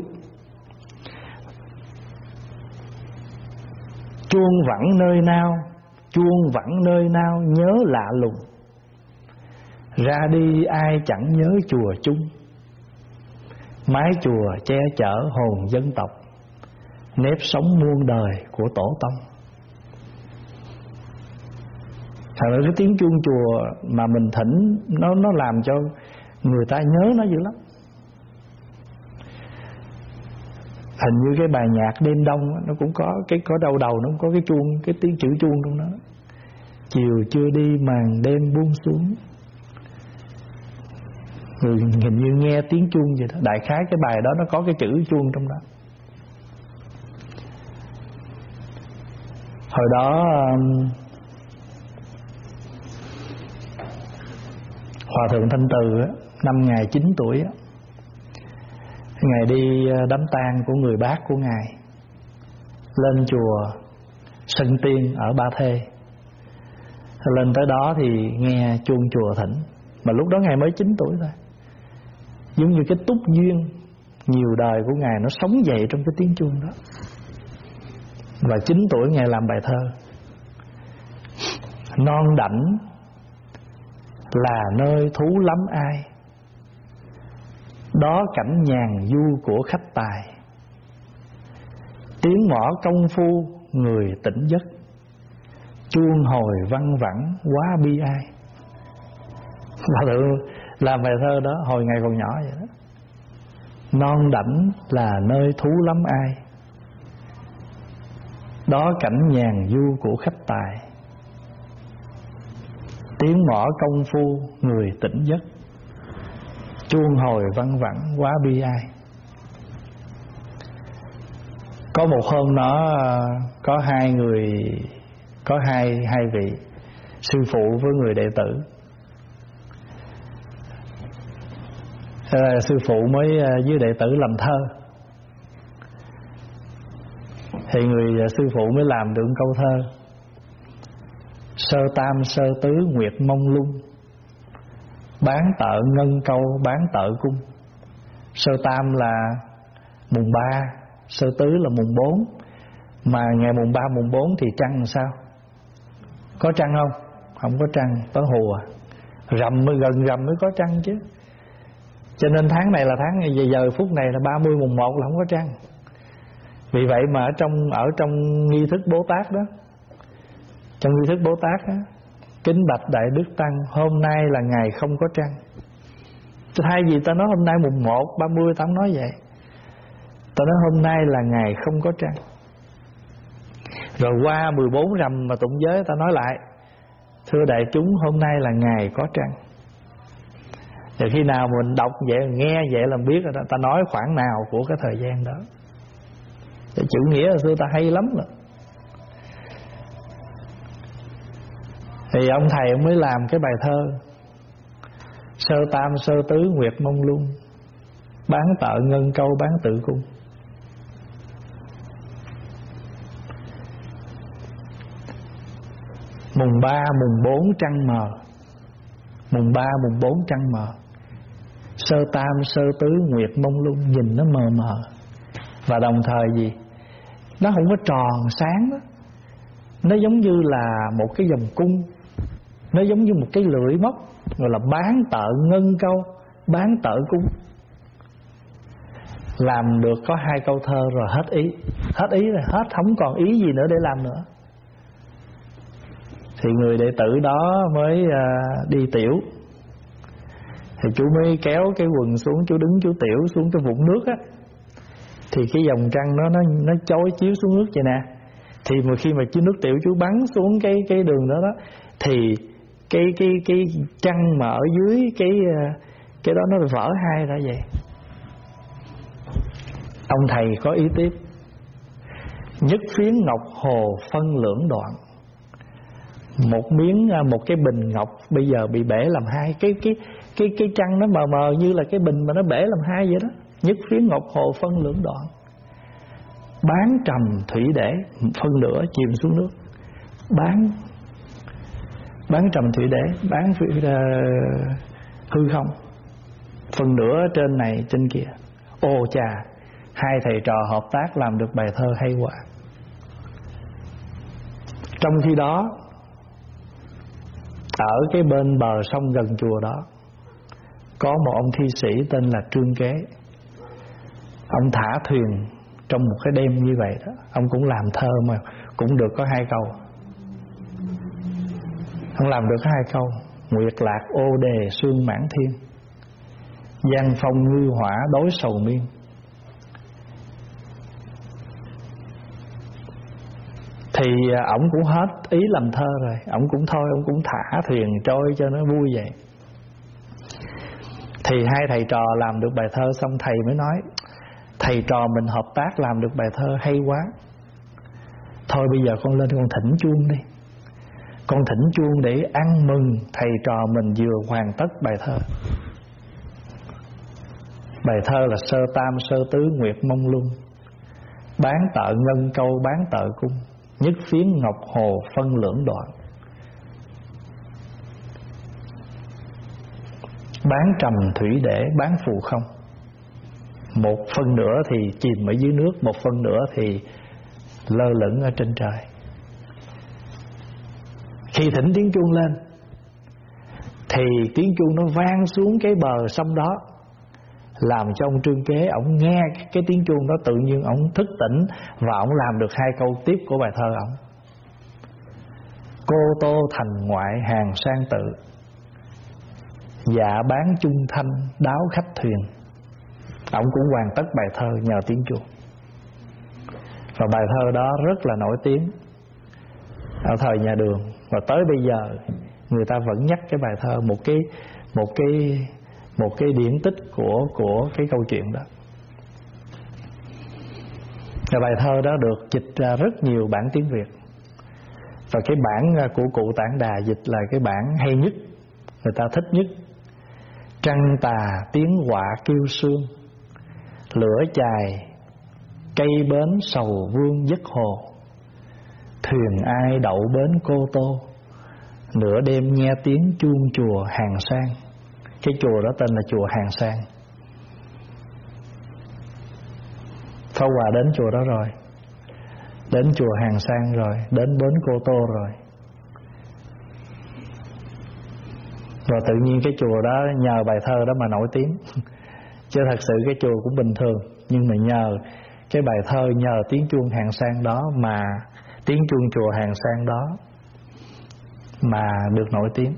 chuông vẳng nơi nào, chuông vẳng nơi nào nhớ lạ lùng. Ra đi ai chẳng nhớ chùa chung, mái chùa che chở hồn dân tộc, nếp sống muôn đời của tổ tông. Thật ra cái tiếng chuông chùa mà mình thỉnh nó nó làm cho người ta nhớ nó dữ lắm. Hình như cái bài nhạc đêm đông nó cũng có cái có đầu đầu nó cũng có cái chuông, cái tiếng chữ chuông trong đó. Chiều chưa đi màn đêm buông xuống, người hình như nghe tiếng chuông vậy đó. Đại khái cái bài đó nó có cái chữ chuông trong đó. Hồi đó Hòa thượng Thanh Từ á, năm ngài chín tuổi á, ngài đi đám tang của người bác của ngài, lên chùa Sơn Tiên ở Ba Thê. Lên tới đó thì nghe chuông chùa thỉnh, mà lúc đó ngài mới chín tuổi thôi. Giống như cái túc duyên, nhiều đời của Ngài nó sống dậy trong cái tiếng chuông đó. Và chín tuổi Ngài làm bài thơ Non đảnh là nơi thú lắm ai, đó cảnh nhàn du của khách tài. Tiếng mõ công phu người tỉnh giấc, chuông hồi văng vẳng quá bi ai. Bà tự làm bài thơ đó hồi ngày còn nhỏ vậy đó. Non đảnh là nơi thú lắm ai, đó cảnh nhàn du của khách tài. Tiếng mõ công phu người tỉnh giấc, chuông hồi văng vẳng quá bi ai. Có một hôm đó có hai người, có hai hai vị sư phụ với người đệ tử. À, sư phụ mới với đệ tử làm thơ, thì người sư phụ mới làm được câu thơ Sơ tam sơ tứ nguyệt mông lung, bán tợ ngân câu bán tợ cung. Sơ tam là mùng ba, sơ tứ là mùng bốn. Mà ngày mùng ba mùng bốn thì trăng làm sao? Có trăng không? Không có trăng, có hùa. Rằm mới gần rằm mới có trăng chứ. Cho nên tháng này là tháng, giờ, giờ phút này là ba mươi mùng một là không có trăng. Vì vậy mà ở trong ở trong nghi thức Bố Tát đó, trong nghi thức Bố Tát đó, kính bạch Đại Đức Tăng, hôm nay là ngày không có trăng. Thay vì ta nói hôm nay mùng một, ba mươi ta không nói vậy, ta nói hôm nay là ngày không có trăng. Rồi qua mười bốn rằm mà tụng giới ta nói lại, thưa đại chúng hôm nay là ngày có trăng. Rồi khi nào mình đọc vậy, nghe vậy là biết rồi đó, ta nói khoảng nào của cái thời gian đó. Thì chữ nghĩa hồi xưa ta hay lắm rồi. Thì ông thầy ông mới làm cái bài thơ Sơ tam sơ tứ nguyệt mông lung, bán tợ ngân câu bán tự cung. Mùng ba mùng bốn trăng mờ, mùng ba mùng bốn trăng mờ, sơ tam sơ tứ nguyệt mông lung, nhìn nó mờ mờ. Và đồng thời gì, nó không có tròn sáng đó, nó giống như là một cái vòng cung, nó giống như một cái lưỡi móc, gọi là bán tợ ngân câu bán tợ cung. Làm được có hai câu thơ rồi hết ý. Hết ý rồi, hết không còn ý gì nữa để làm nữa. Thì người đệ tử đó mới à, đi tiểu. Thì chú mới kéo cái quần xuống, chú đứng chú tiểu xuống cái vũng nước á. Thì cái dòng trăng nó nó nó chói chiếu xuống nước vậy nè. Thì mà khi mà chú nước tiểu chú bắn xuống cái cái đường đó đó, thì cái cái cái trăng mà ở dưới cái cái đó nó vỡ hai ra vậy. Ông thầy có ý tiếp: nhất phiến ngọc hồ phân lưỡng đoạn. Một miếng, một cái bình ngọc bây giờ bị bể làm hai. Cái cái cái cái trăng nó mờ mờ như là cái bình mà nó bể làm hai vậy đó. Nhất phiến ngọc hồ phân lưỡng đoạn, bán trầm thủy để, phân nửa chìm xuống nước. Bán bán trầm thủy để, bán uh, hư không, phần nửa trên này trên kia. Ồ chà, hai thầy trò hợp tác làm được bài thơ hay quá. Trong khi đó, ở cái bên bờ sông gần chùa đó, có một ông thi sĩ tên là Trương Kế. Ông thả thuyền trong một cái đêm như vậy đó. Ông cũng làm thơ mà cũng được có hai câu. Ông làm được hai câu: nguyệt lạc ô đề sương mãn thiên, giang phong ngư hỏa đối sầu miên. Thì ổng cũng hết ý làm thơ rồi, ổng cũng thôi, ổng cũng thả thuyền trôi cho nó vui vậy. Thì hai thầy trò làm được bài thơ xong, thầy mới nói: thầy trò mình hợp tác làm được bài thơ hay quá. Thôi bây giờ con lên con thỉnh chuông đi, con thỉnh chuông để ăn mừng thầy trò mình vừa hoàn tất bài thơ. Bài thơ là sơ tam sơ tứ nguyệt mông lung, bán tợ ngân câu bán tợ cung, nhất phiến ngọc hồ phân lưỡng đoạn, bán trầm thủy để bán phù không. một phân nữa thì chìm ở dưới nước, một phân nữa thì lơ lửng ở trên trời. Khi thỉnh tiếng chuông lên thì tiếng chuông nó vang xuống cái bờ sông đó, làm cho ông Trương Kế ổng nghe cái tiếng chuông đó, tự nhiên ổng thức tỉnh và ổng làm được hai câu tiếp của bài thơ ổng: cô tô thành ngoại hàng sang tự, dạ bán chung thanh đáo khách thuyền. Ổng cũng hoàn tất bài thơ nhờ tiếng chuông. Và bài thơ đó rất là nổi tiếng ở thời nhà Đường, và tới bây giờ người ta vẫn nhắc cái bài thơ, một cái một cái một cái điển tích của của cái câu chuyện đó. Và bài thơ đó được dịch ra rất nhiều bản tiếng Việt, và cái bản của cụ Tản Đà dịch là cái bản hay nhất, người ta thích nhất. Trăng tà tiếng quạ kêu sương, lửa chài cây bến sầu vương giấc hồ. Thuyền ai đậu bến Cô Tô, nửa đêm nghe tiếng chuông chùa Hàng Sang. Cái chùa đó tên là chùa Hàng Sang. Pháp Hòa đến chùa đó rồi, đến chùa Hàng Sang rồi, đến bến Cô Tô rồi. Rồi tự nhiên cái chùa đó nhờ bài thơ đó mà nổi tiếng. Chứ thật sự cái chùa cũng bình thường, nhưng mà nhờ cái bài thơ, nhờ tiếng chuông Hàng Sang đó mà tiếng chuông chùa Hàng Sang đó mà được nổi tiếng.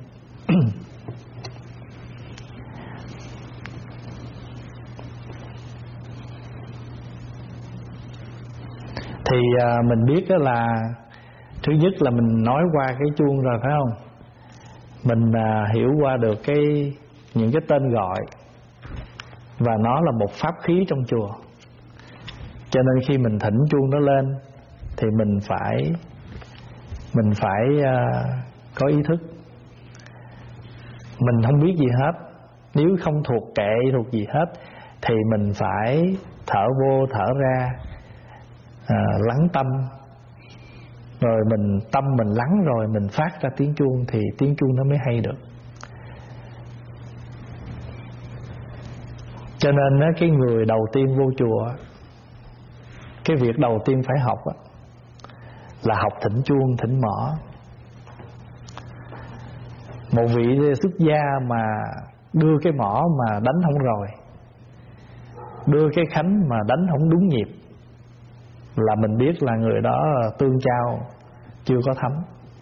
Thì à, mình biết đó là thứ nhất là mình nói qua cái chuông rồi phải không? Mình à, hiểu qua được cái những cái tên gọi, và nó là một pháp khí trong chùa. Cho nên khi mình thỉnh chuông nó lên thì mình phải mình phải à, có ý thức. Mình không biết gì hết, nếu không thuộc kệ thuộc gì hết thì mình phải thở vô thở ra, à, lắng tâm. Rồi mình tâm mình lắng rồi mình phát ra tiếng chuông thì tiếng chuông nó mới hay được. Cho nên á, cái người đầu tiên vô chùa, cái việc đầu tiên phải học á, là học thỉnh chuông, thỉnh mõ. Một vị xuất gia mà đưa cái mõ mà đánh không rồi, đưa cái khánh mà đánh không đúng nhịp, là mình biết là người đó tương trao chưa có thấm.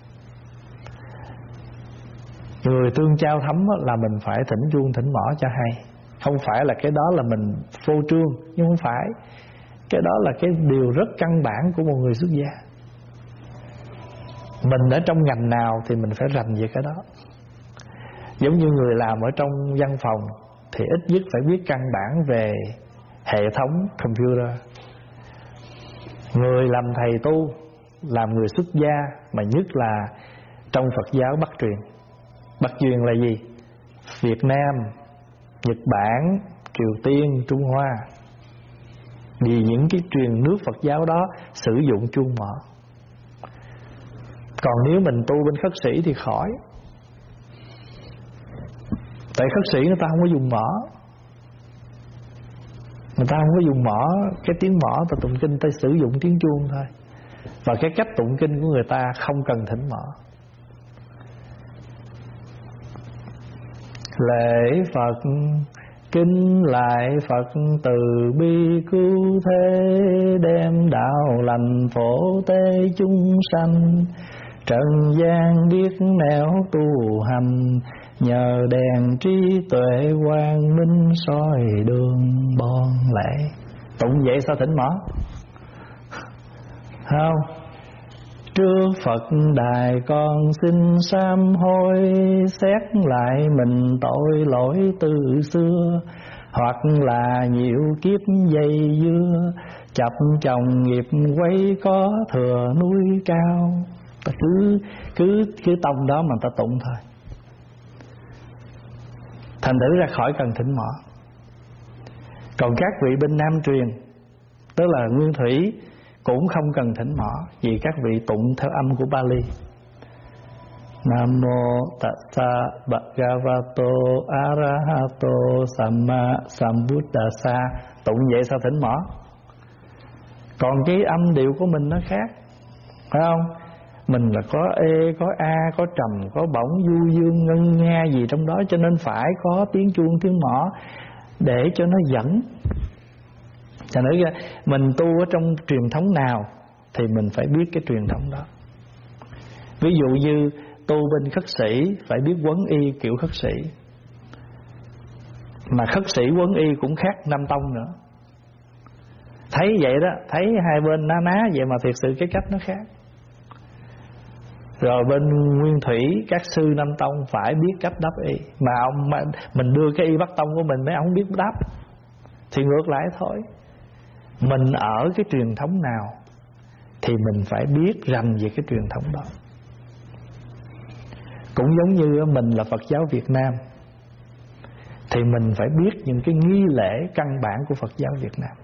Người tương trao thấm là mình phải thỉnh chuông thỉnh mõ cho hay. Không phải là cái đó là mình phô trương, nhưng không phải. Cái đó là cái điều rất căn bản của một người xuất gia. Mình ở trong ngành nào thì mình phải rành về cái đó. Giống như người làm ở trong văn phòng thì ít nhất phải biết căn bản về hệ thống computer. Người làm thầy tu, làm người xuất gia, mà nhất là trong Phật giáo Bắc truyền. Bắc truyền là gì? Việt Nam, Nhật Bản, Triều Tiên, Trung Hoa. Vì những cái truyền nước Phật giáo đó sử dụng chuông mõ. Còn nếu mình tu bên khất sĩ thì khỏi. Tại khất sĩ người ta không có dùng mõ, người ta không có dùng mõ. Cái tiếng mõ ta tụng kinh ta sử dụng tiếng chuông thôi. Và cái cách tụng kinh của người ta không cần thỉnh mõ. Lễ Phật kính lại Phật từ bi cứu thế, đem đạo lành phổ tế chúng sanh. Trần gian biết nẻo tu hành, nhờ đèn trí tuệ quang minh soi đường bon lễ. Tụng vậy sao thỉnh mõ? Không. Trước Phật đài con xin sám hối, xét lại mình tội lỗi từ xưa, hoặc là nhiều kiếp dây dưa, chập chồng nghiệp quấy có thừa núi cao. Ta cứ cứ cứ tông đó mà ta tụng thôi. Thành thử ra khỏi cần thỉnh mõ. Còn các vị bên Nam truyền, tức là Nguyên Thủy, cũng không cần thỉnh mõ, vì các vị tụng theo âm của Pali. Nam mô Tassa Bhagavato Arahato Samma Sambuddhassa. Tụng vậy sao thỉnh mỏ. Còn cái âm điệu của mình nó khác, phải không? Mình là có ê, có a, có trầm, có bổng, du dương, ngân nga gì trong đó, cho nên phải có tiếng chuông, tiếng mõ để cho nó dẫn. Cho nên mình tu ở trong truyền thống nào thì mình phải biết cái truyền thống đó. Ví dụ như tu bên khất sĩ phải biết quấn y kiểu khất sĩ. Mà khất sĩ quấn y cũng khác Nam tông nữa. Thấy vậy đó, thấy hai bên ná ná vậy mà thiệt sự cái cách nó khác. Rồi bên nguyên thủy các sư Nam tông phải biết cách đắp y. Mà ông mình đưa cái y Bắc tông của mình mấy ông không biết đắp thì ngược lại thôi. Mình ở cái truyền thống nào thì mình phải biết rành về cái truyền thống đó. Cũng giống như mình là Phật giáo Việt Nam thì mình phải biết những cái nghi lễ căn bản của Phật giáo Việt Nam.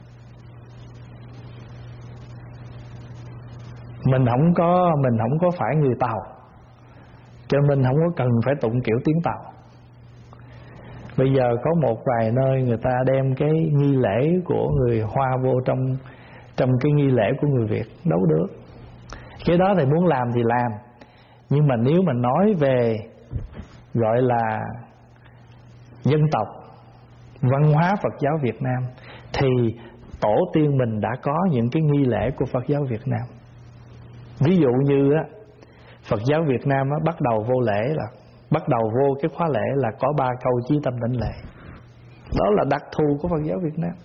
Mình không có mình không có phải người Tàu, cho mình không có cần phải tụng kiểu tiếng Tàu. Bây giờ có một vài nơi người ta đem cái nghi lễ của người Hoa vô trong trong cái nghi lễ của người Việt, đâu được. Cái đó thì muốn làm thì làm, nhưng mà nếu mà nói về gọi là dân tộc, văn hóa Phật giáo Việt Nam thì tổ tiên mình đã có những cái nghi lễ của Phật giáo Việt Nam. Ví dụ như á, Phật giáo Việt Nam á, bắt đầu vô lễ là bắt đầu vô cái khóa lễ là có ba câu chí tâm đảnh lễ. Đó là đặc thù của Phật giáo Việt Nam.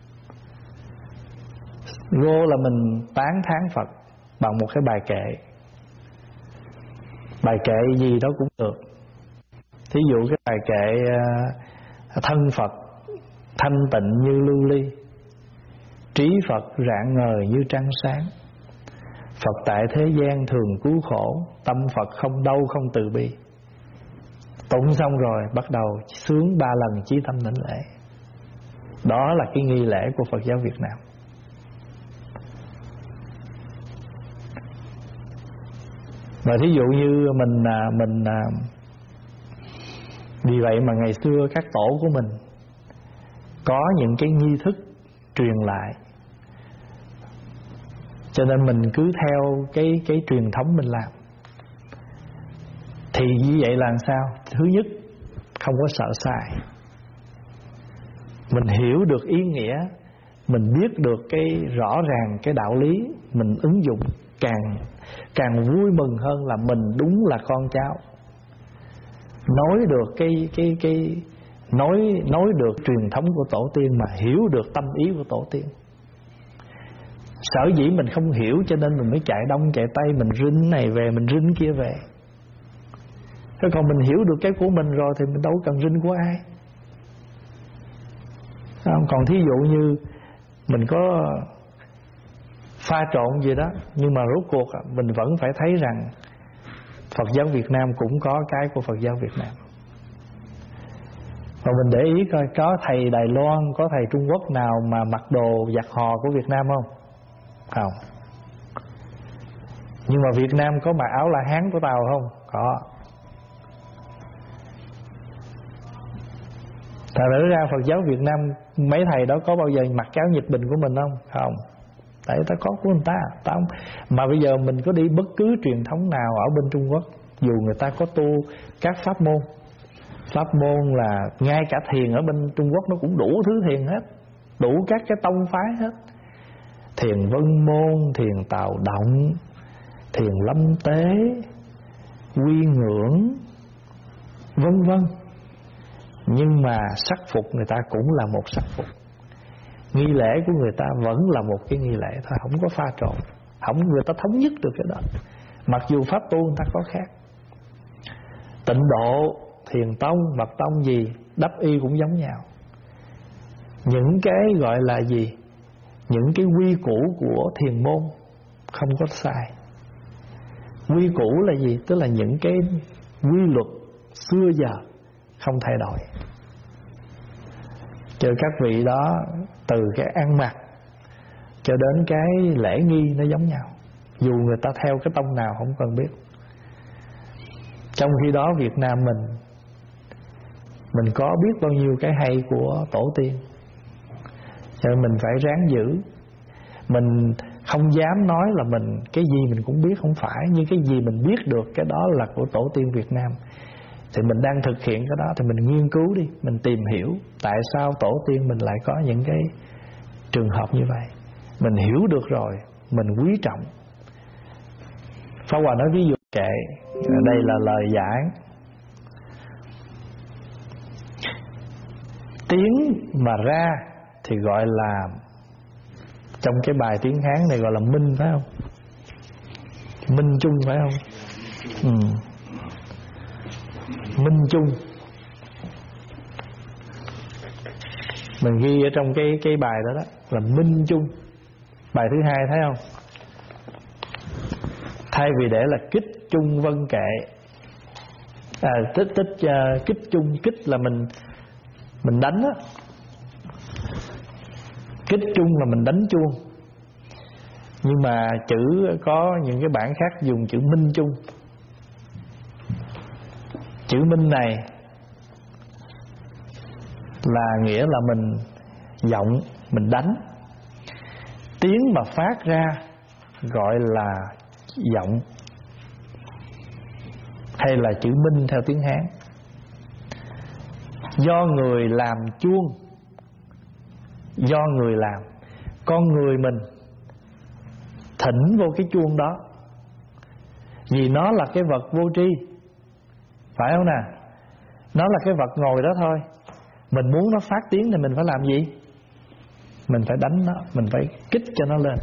Vô là mình tán thán Phật bằng một cái bài kệ. Bài kệ gì đó cũng được. Thí dụ cái bài kệ thân Phật thanh tịnh như lưu ly, trí Phật rạng ngời như trăng sáng, Phật tại thế gian thường cứu khổ, tâm Phật không đau không từ bi. Tụng xong rồi bắt đầu sướng ba lần chí tâm đảnh lễ. Đó là cái nghi lễ của Phật giáo Việt Nam. Và thí dụ như mình mình vì vậy mà ngày xưa các tổ của mình có những cái nghi thức truyền lại, cho nên mình cứ theo cái cái truyền thống mình làm. Thì như vậy là sao? Thứ nhất, không có sợ sai. Mình hiểu được ý nghĩa, mình biết được cái rõ ràng cái đạo lý, mình ứng dụng càng càng vui mừng hơn là mình đúng là con cháu. Nói được cái cái cái nói nói được truyền thống của tổ tiên mà hiểu được tâm ý của tổ tiên. Sở dĩ mình không hiểu cho nên mình mới chạy đông chạy tây, mình rinh này về mình rinh kia về. Thế còn mình hiểu được cái của mình rồi thì mình đâu cần rinh của ai. Còn thí dụ như mình có pha trộn gì đó, nhưng mà rốt cuộc mình vẫn phải thấy rằng Phật giáo Việt Nam cũng có cái của Phật giáo Việt Nam. Và mình để ý coi có thầy Đài Loan, có thầy Trung Quốc nào mà mặc đồ giặt hò của Việt Nam không? Không. Nhưng mà Việt Nam có mặc áo La Hán của Tàu không? Có. Thật ra Phật giáo Việt Nam mấy thầy đó có bao giờ mặc áo Nhật Bình của mình không? Không. Tại ta có của người ta, ta không. Mà bây giờ mình có đi bất cứ truyền thống nào ở bên Trung Quốc, dù người ta có tu các pháp môn, pháp môn là ngay cả thiền ở bên Trung Quốc nó cũng đủ thứ thiền hết, đủ các cái tông phái hết. Thiền Vân Môn, thiền Tào Động, thiền Lâm Tế, Quy Ngưỡng, vân vân. Nhưng mà sắc phục người ta cũng là một sắc phục. Nghi lễ của người ta vẫn là một cái nghi lễ thôi, không có pha trộn. Không, người ta thống nhất được cái đó. Mặc dù pháp tu người ta có khác. Tịnh độ, thiền tông, mật tông gì, đắp y cũng giống nhau. Những cái gọi là gì? Những cái quy củ của thiền môn không có sai. Quy củ là gì? Tức là những cái quy luật xưa giờ không thay đổi. Cho các vị đó, từ cái ăn mặc cho đến cái lễ nghi nó giống nhau, dù người ta theo cái tông nào không cần biết. Trong khi đó Việt Nam mình Mình có biết bao nhiêu cái hay của tổ tiên, cho nên mình phải ráng giữ. Mình không dám nói là mình cái gì mình cũng biết, không phải. Nhưng cái gì mình biết được, cái đó là của tổ tiên Việt Nam. Thì mình đang thực hiện cái đó, thì mình nghiên cứu đi, mình tìm hiểu tại sao tổ tiên mình lại có những cái trường hợp như vậy. Mình hiểu được rồi, mình quý trọng. Pháp Hòa nói ví dụ kệ, đây là lời giải. Tiếng mà ra thì gọi là, trong cái bài tiếng Hán này gọi là minh, phải không? Minh chung, phải không? Ừ. Minh chung. Mình ghi ở trong cái cái bài đó đó là minh chung. Bài thứ hai thấy không? Thay vì để là kích chung vân kệ, à, tích tích uh, kích chung, kích là mình mình đánh á, kích chung là mình đánh chuông. Nhưng mà chữ có những cái bản khác dùng chữ minh chung. Chữ minh này là nghĩa là mình giọng, mình đánh. Tiếng mà phát ra gọi là giọng, hay là chữ minh theo tiếng Hán. Do người làm chuông, do người làm. Con người mình thỉnh vô cái chuông đó, vì nó là cái vật vô tri, phải không nè? Nó là cái vật ngồi đó thôi. Mình muốn nó phát tiếng thì mình phải làm gì? Mình phải đánh nó, mình phải kích cho nó lên.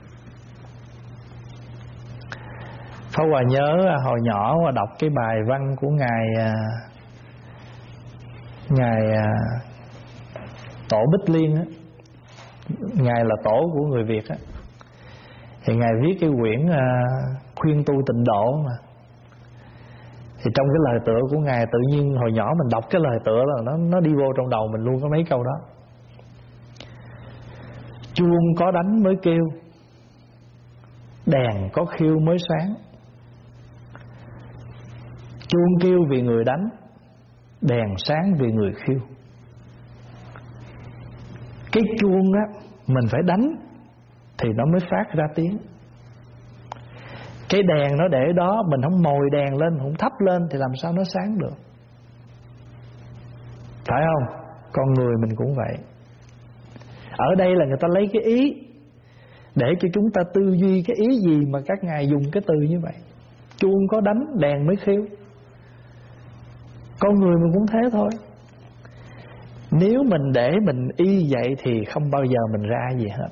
Pháp Hòa nhớ hồi nhỏ Hòa đọc cái bài văn của Ngài Ngài Tổ Bích Liên á. Ngài là tổ của người Việt á. Thì Ngài viết cái quyển uh, Khuyên tu tịnh độ mà. Thì trong cái lời tựa của Ngài, tự nhiên hồi nhỏ mình đọc cái lời tựa là nó, nó đi vô trong đầu mình luôn, có mấy câu đó. Chuông có đánh mới kêu, đèn có khiêu mới sáng. Chuông kêu vì người đánh, đèn sáng vì người khiêu. Cái chuông á, mình phải đánh thì nó mới phát ra tiếng. Cái đèn nó để đó, mình không mồi đèn lên, không thắp lên thì làm sao nó sáng được, phải không? Con người mình cũng vậy. Ở đây là người ta lấy cái ý để cho chúng ta tư duy cái ý gì mà các ngài dùng cái từ như vậy. Chuông có đánh, đèn mới khiêu. Con người mình cũng thế thôi. Nếu mình để mình y vậy thì không bao giờ mình ra gì hết.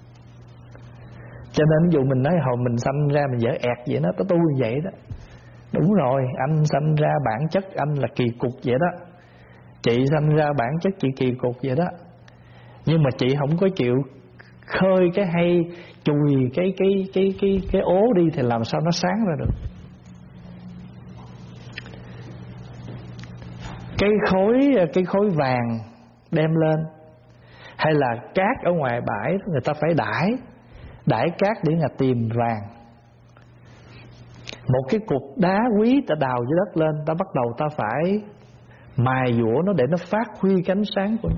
Cho nên ví dụ mình nói hồi mình sanh ra mình dở ẹt vậy đó, tôi tu như vậy đó. Đúng rồi, anh sanh ra bản chất anh là kỳ cục vậy đó. Chị sanh ra bản chất chị kỳ cục vậy đó. Nhưng mà chị không có chịu khơi cái hay, chùi cái cái cái cái cái ố đi thì làm sao nó sáng ra được. Cái khối cái khối vàng đem lên, hay là cát ở ngoài bãi người ta phải đãi đãi cát để là tìm vàng. Một cái cục đá quý ta đào dưới đất lên, ta bắt đầu ta phải mài dũa nó để nó phát huy cái ánh sáng của nó.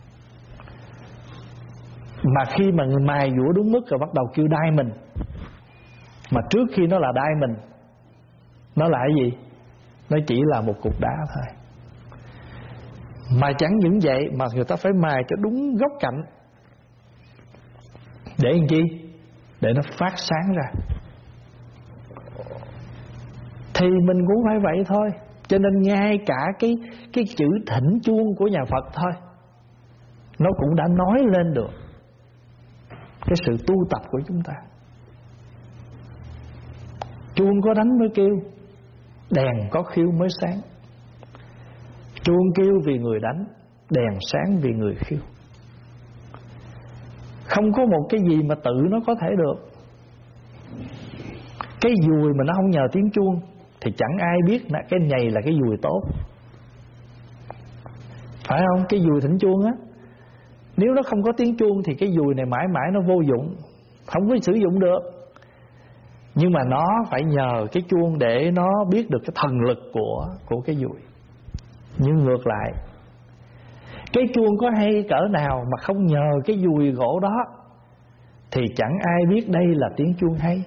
Mà khi mà người mài dũa đúng mức rồi bắt đầu kêu diamond. Mà trước khi nó là diamond, nó là cái gì? Nó chỉ là một cục đá thôi. Mà chẳng những vậy mà người ta phải mài cho đúng góc cạnh. Để làm chi? Để nó phát sáng ra. Thì mình cũng phải vậy thôi. Cho nên ngay cả cái cái chữ thỉnh chuông của nhà Phật thôi, nó cũng đã nói lên được cái sự tu tập của chúng ta. Chuông có đánh mới kêu, đèn có khiêu mới sáng. Chuông kêu vì người đánh, đèn sáng vì người khiêu. Không có một cái gì mà tự nó có thể được. Cái dùi mà nó không nhờ tiếng chuông thì chẳng ai biết là cái này là cái dùi tốt, phải không? Cái dùi thỉnh chuông á, nếu nó không có tiếng chuông thì cái dùi này mãi mãi nó vô dụng, không có sử dụng được. Nhưng mà nó phải nhờ cái chuông để nó biết được cái thần lực của của cái dùi. Nhưng ngược lại, cái chuông có hay cỡ nào mà không nhờ cái dùi gỗ đó thì chẳng ai biết đây là tiếng chuông hay,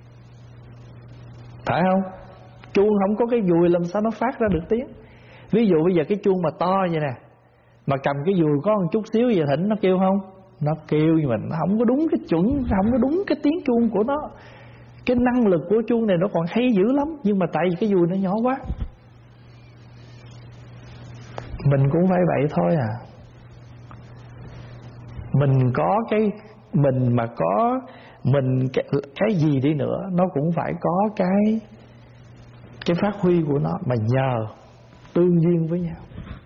phải không? Chuông không có cái dùi làm sao nó phát ra được tiếng. Ví dụ bây giờ cái chuông mà to vậy nè, mà cầm cái dùi có một chút xíu vậy thỉnh nó kêu không? Nó kêu, nhưng mà nó không có đúng cái chuẩn, không có đúng cái tiếng chuông của nó. Cái năng lực của chuông này nó còn hay dữ lắm, nhưng mà tại vì cái dùi nó nhỏ quá. Mình cũng phải vậy thôi à. Mình có cái, mình mà có mình cái, cái gì đi nữa nó cũng phải có cái cái phát huy của nó, mà nhờ tương duyên với nhau.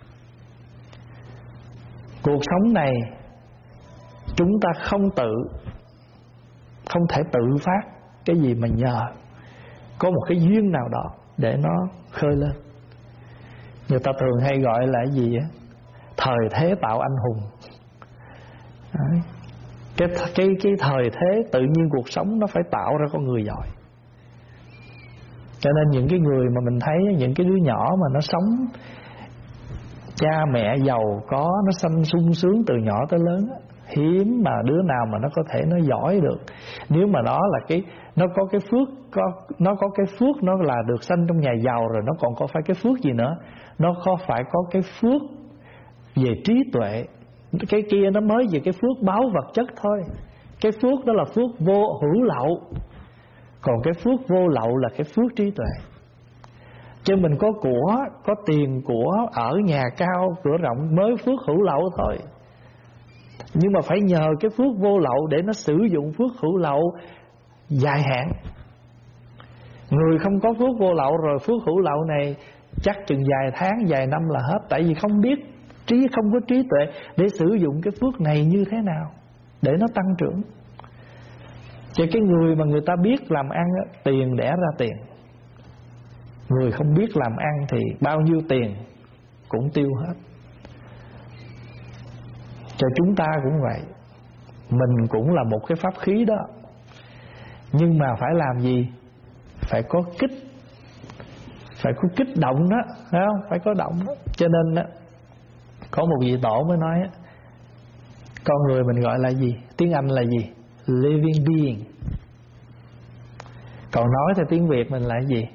Cuộc sống này chúng ta không tự, không thể tự phát cái gì, mà nhờ có một cái duyên nào đó để nó khơi lên. Người ta thường hay gọi là cái gì á? Thời thế tạo anh hùng. Đấy. Cái, cái, cái thời thế tự nhiên cuộc sống nó phải tạo ra con người giỏi. Cho nên những cái người mà mình thấy, những cái đứa nhỏ mà nó sống cha mẹ giàu có, nó sanh sung sướng từ nhỏ tới lớn, hiếm mà đứa nào mà nó có thể nó giỏi được. Nếu mà nó là cái, nó có cái phước, có, nó có cái phước, nó là được sanh trong nhà giàu rồi, nó còn có phải cái phước gì nữa. Nó có phải có cái phước về trí tuệ. Cái kia nó mới về cái phước báo vật chất thôi. Cái phước đó là phước vô hữu lậu, còn cái phước vô lậu là cái phước trí tuệ. Chứ mình có của, có tiền của, ở nhà cao, cửa rộng mới phước hữu lậu thôi. Nhưng mà phải nhờ cái phước vô lậu để nó sử dụng phước hữu lậu dài hạn. Người không có phước vô lậu rồi, phước hữu lậu này chắc chừng vài tháng, vài năm là hết. Tại vì không biết, trí không có trí tuệ để sử dụng cái phước này như thế nào để nó tăng trưởng. Chứ cái người mà người ta biết làm ăn, tiền đẻ ra tiền. Người không biết làm ăn thì bao nhiêu tiền cũng tiêu hết. Cho chúng ta cũng vậy. Mình cũng là một cái pháp khí đó. Nhưng mà phải làm gì? Phải có kích, phải có kích động đó, phải không? Phải có động đó. Cho nên đó, có một vị tổ mới nói, con người mình gọi là gì? Tiếng Anh là gì? Living being. Còn nói theo tiếng Việt mình là gì?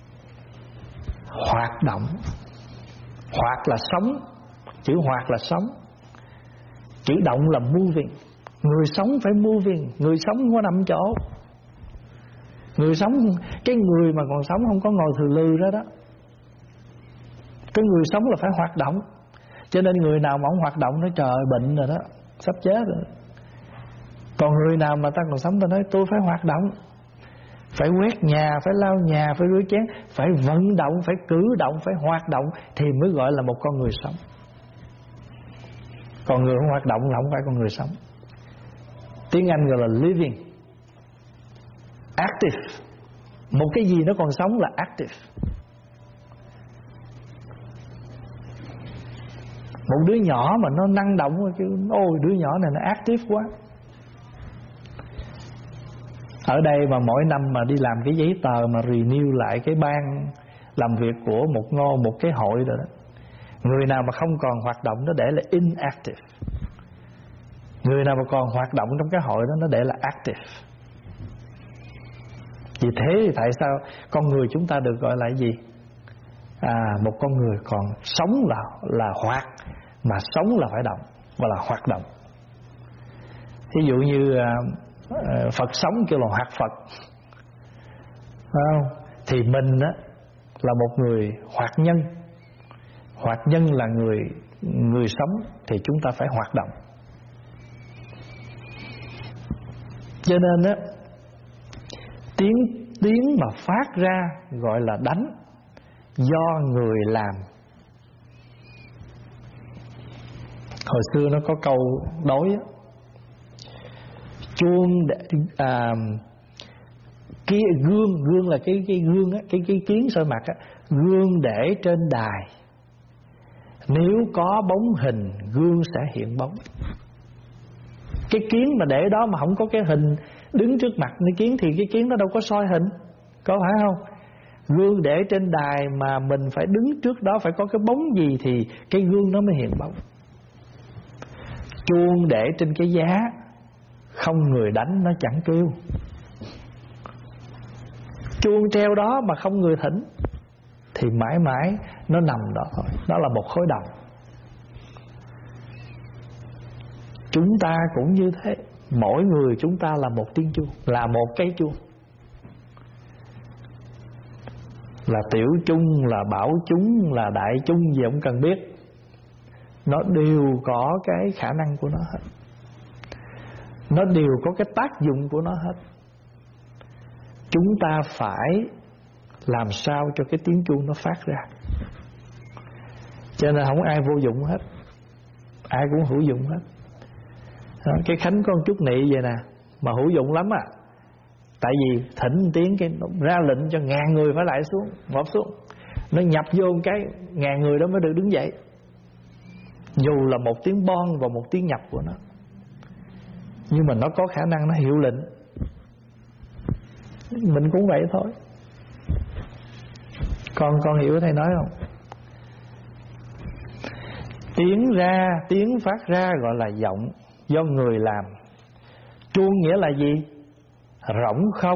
Hoạt động. Hoạt là sống. Chữ hoạt là sống. Chữ động là moving. Người sống phải moving. Người sống không có nằm chỗ. Người sống, cái người mà còn sống không có ngồi thừ lư đó đó. Cái người sống là phải hoạt động. Cho nên người nào mà không hoạt động nói trời bệnh rồi đó, sắp chết rồi. Còn người nào mà ta còn sống ta nói tôi phải hoạt động, phải quét nhà, phải lau nhà, phải rửa chén, phải vận động, phải cử động, phải hoạt động thì mới gọi là một con người sống. Còn người không hoạt động là không phải con người sống. Tiếng Anh gọi là living, active. Một cái gì nó còn sống là active. Một đứa nhỏ mà nó năng động, ôi đứa nhỏ này nó active quá. Ở đây mà mỗi năm mà đi làm cái giấy tờ mà renew lại cái ban làm việc của một ngô, một cái hội rồi đó, người nào mà không còn hoạt động nó để là inactive. Người nào mà còn hoạt động trong cái hội đó nó để là active. Vì thế thì tại sao con người chúng ta được gọi là gì? À, một con người còn sống là là hoạt, mà sống là phải động, và là hoạt động. Ví dụ như à, Phật sống kêu là hoạt Phật, phải không? Thì mình á là một người hoạt nhân. Hoạt nhân là người người sống thì chúng ta phải hoạt động. Cho nên á, tiếng tiếng mà phát ra gọi là đánh, do người làm. Hồi xưa nó có câu đối á, chuông để, à, cái gương gương là cái cái gương á, cái cái kiến soi mặt á, gương để trên đài, nếu có bóng hình gương sẽ hiện bóng. Cái kiến mà để đó mà không có cái hình Đứng trước mặt cái kiến thì cái kiến nó đâu có soi hình, có phải không? Gương để trên đài mà mình phải đứng trước đó, phải có cái bóng gì thì cái gương nó mới hiện bóng. Chuông để trên cái giá, không người đánh nó chẳng kêu. Chuông treo đó mà không người thỉnh thì mãi mãi nó nằm đó thôi. Đó là một khối đồng. Chúng ta cũng như thế. Mỗi người chúng ta là một tiếng chuông, là một cái chuông, là tiểu chung, là bảo chúng, là đại chung gì không cần biết. Nó đều có cái khả năng của nó hết. Nó đều có cái tác dụng của nó hết. Chúng ta phải làm sao cho cái tiếng chuông nó phát ra. Cho nên không ai vô dụng hết, ai cũng hữu dụng hết. Đó, cái khánh con chút nị vậy nè mà hữu dụng lắm à. Tại vì thỉnh tiếng cái ra lệnh cho ngàn người phải lại xuống, ngọt xuống. Nó nhập vô cái ngàn người đó mới được đứng dậy. Dù là một tiếng bon và một tiếng nhập của nó, nhưng mà nó có khả năng nó hiệu lệnh. Mình cũng vậy thôi. Con con hiểu thầy nói không? Tiếng ra, tiếng phát ra gọi là giọng, do người làm. Chuông nghĩa là gì? Rỗng không.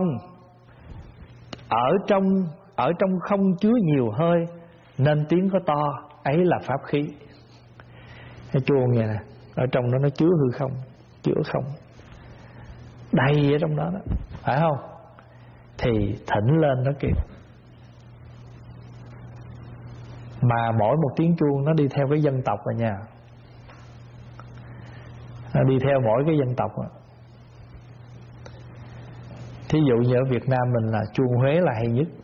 Ở trong Ở trong không chứa nhiều hơi nên tiếng có to, ấy là pháp khí. Cái chuông vậy nè, ở trong đó nó chứa hư không, chứa không, đầy ở trong đó đó, phải không? Thì thỉnh lên nó kịp. Mà mỗi một tiếng chuông nó đi theo cái dân tộc rồi nha. Nó đi theo mỗi cái dân tộc đó. Thí dụ như ở Việt Nam mình là chuông Huế là hay nhất.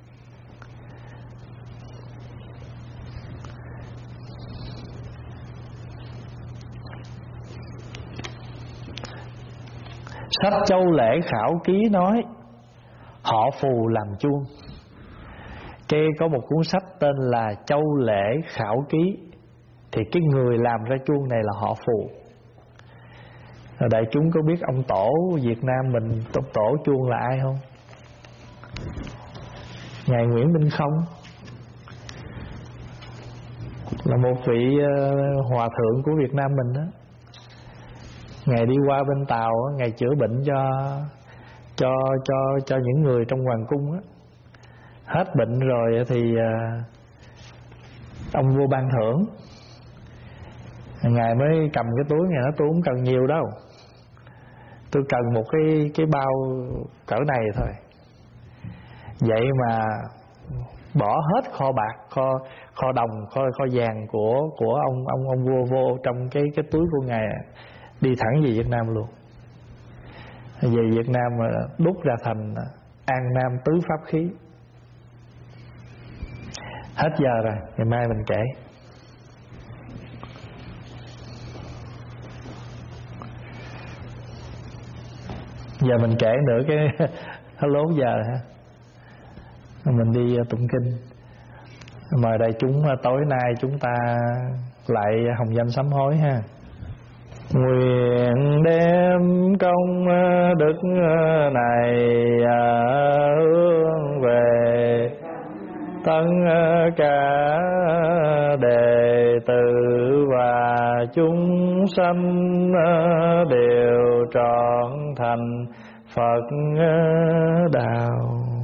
Sách Châu Lễ Khảo Ký nói họ Phù làm chuông. Cái có một cuốn sách tên là Châu Lễ Khảo Ký, thì cái người làm ra chuông này là họ Phù. Đại chúng có biết ông tổ Việt Nam mình, tổ, tổ chuông là ai không? Ngài Nguyễn Minh Không, là một vị uh, hòa thượng của Việt Nam mình đó. Ngài đi qua bên Tàu, Ngài chữa bệnh cho cho cho cho những người trong hoàng cung á. Hết bệnh rồi thì uh, ông vua ban thưởng. Ngài mới cầm cái túi, Ngài nói tôi không cần nhiều đâu, tôi cần một cái cái bao cỡ này thôi. Vậy mà bỏ hết kho bạc, kho kho đồng, kho kho vàng của của ông ông ông vua vô trong cái cái túi của Ngài, đi thẳng về Việt Nam luôn. Về Việt Nam mà đúc ra thành An Nam Tứ Pháp Khí. Hết giờ rồi, ngày mai mình kể. Giờ mình kể nữa cái nó lố giờ ha. Mình đi tụng kinh. Mời đại chúng tối nay chúng ta lại hồng danh sám hối ha. Nguyện đem công đức này hướng về tất cả đệ tử và chúng sanh đều trọn thành Phật đạo.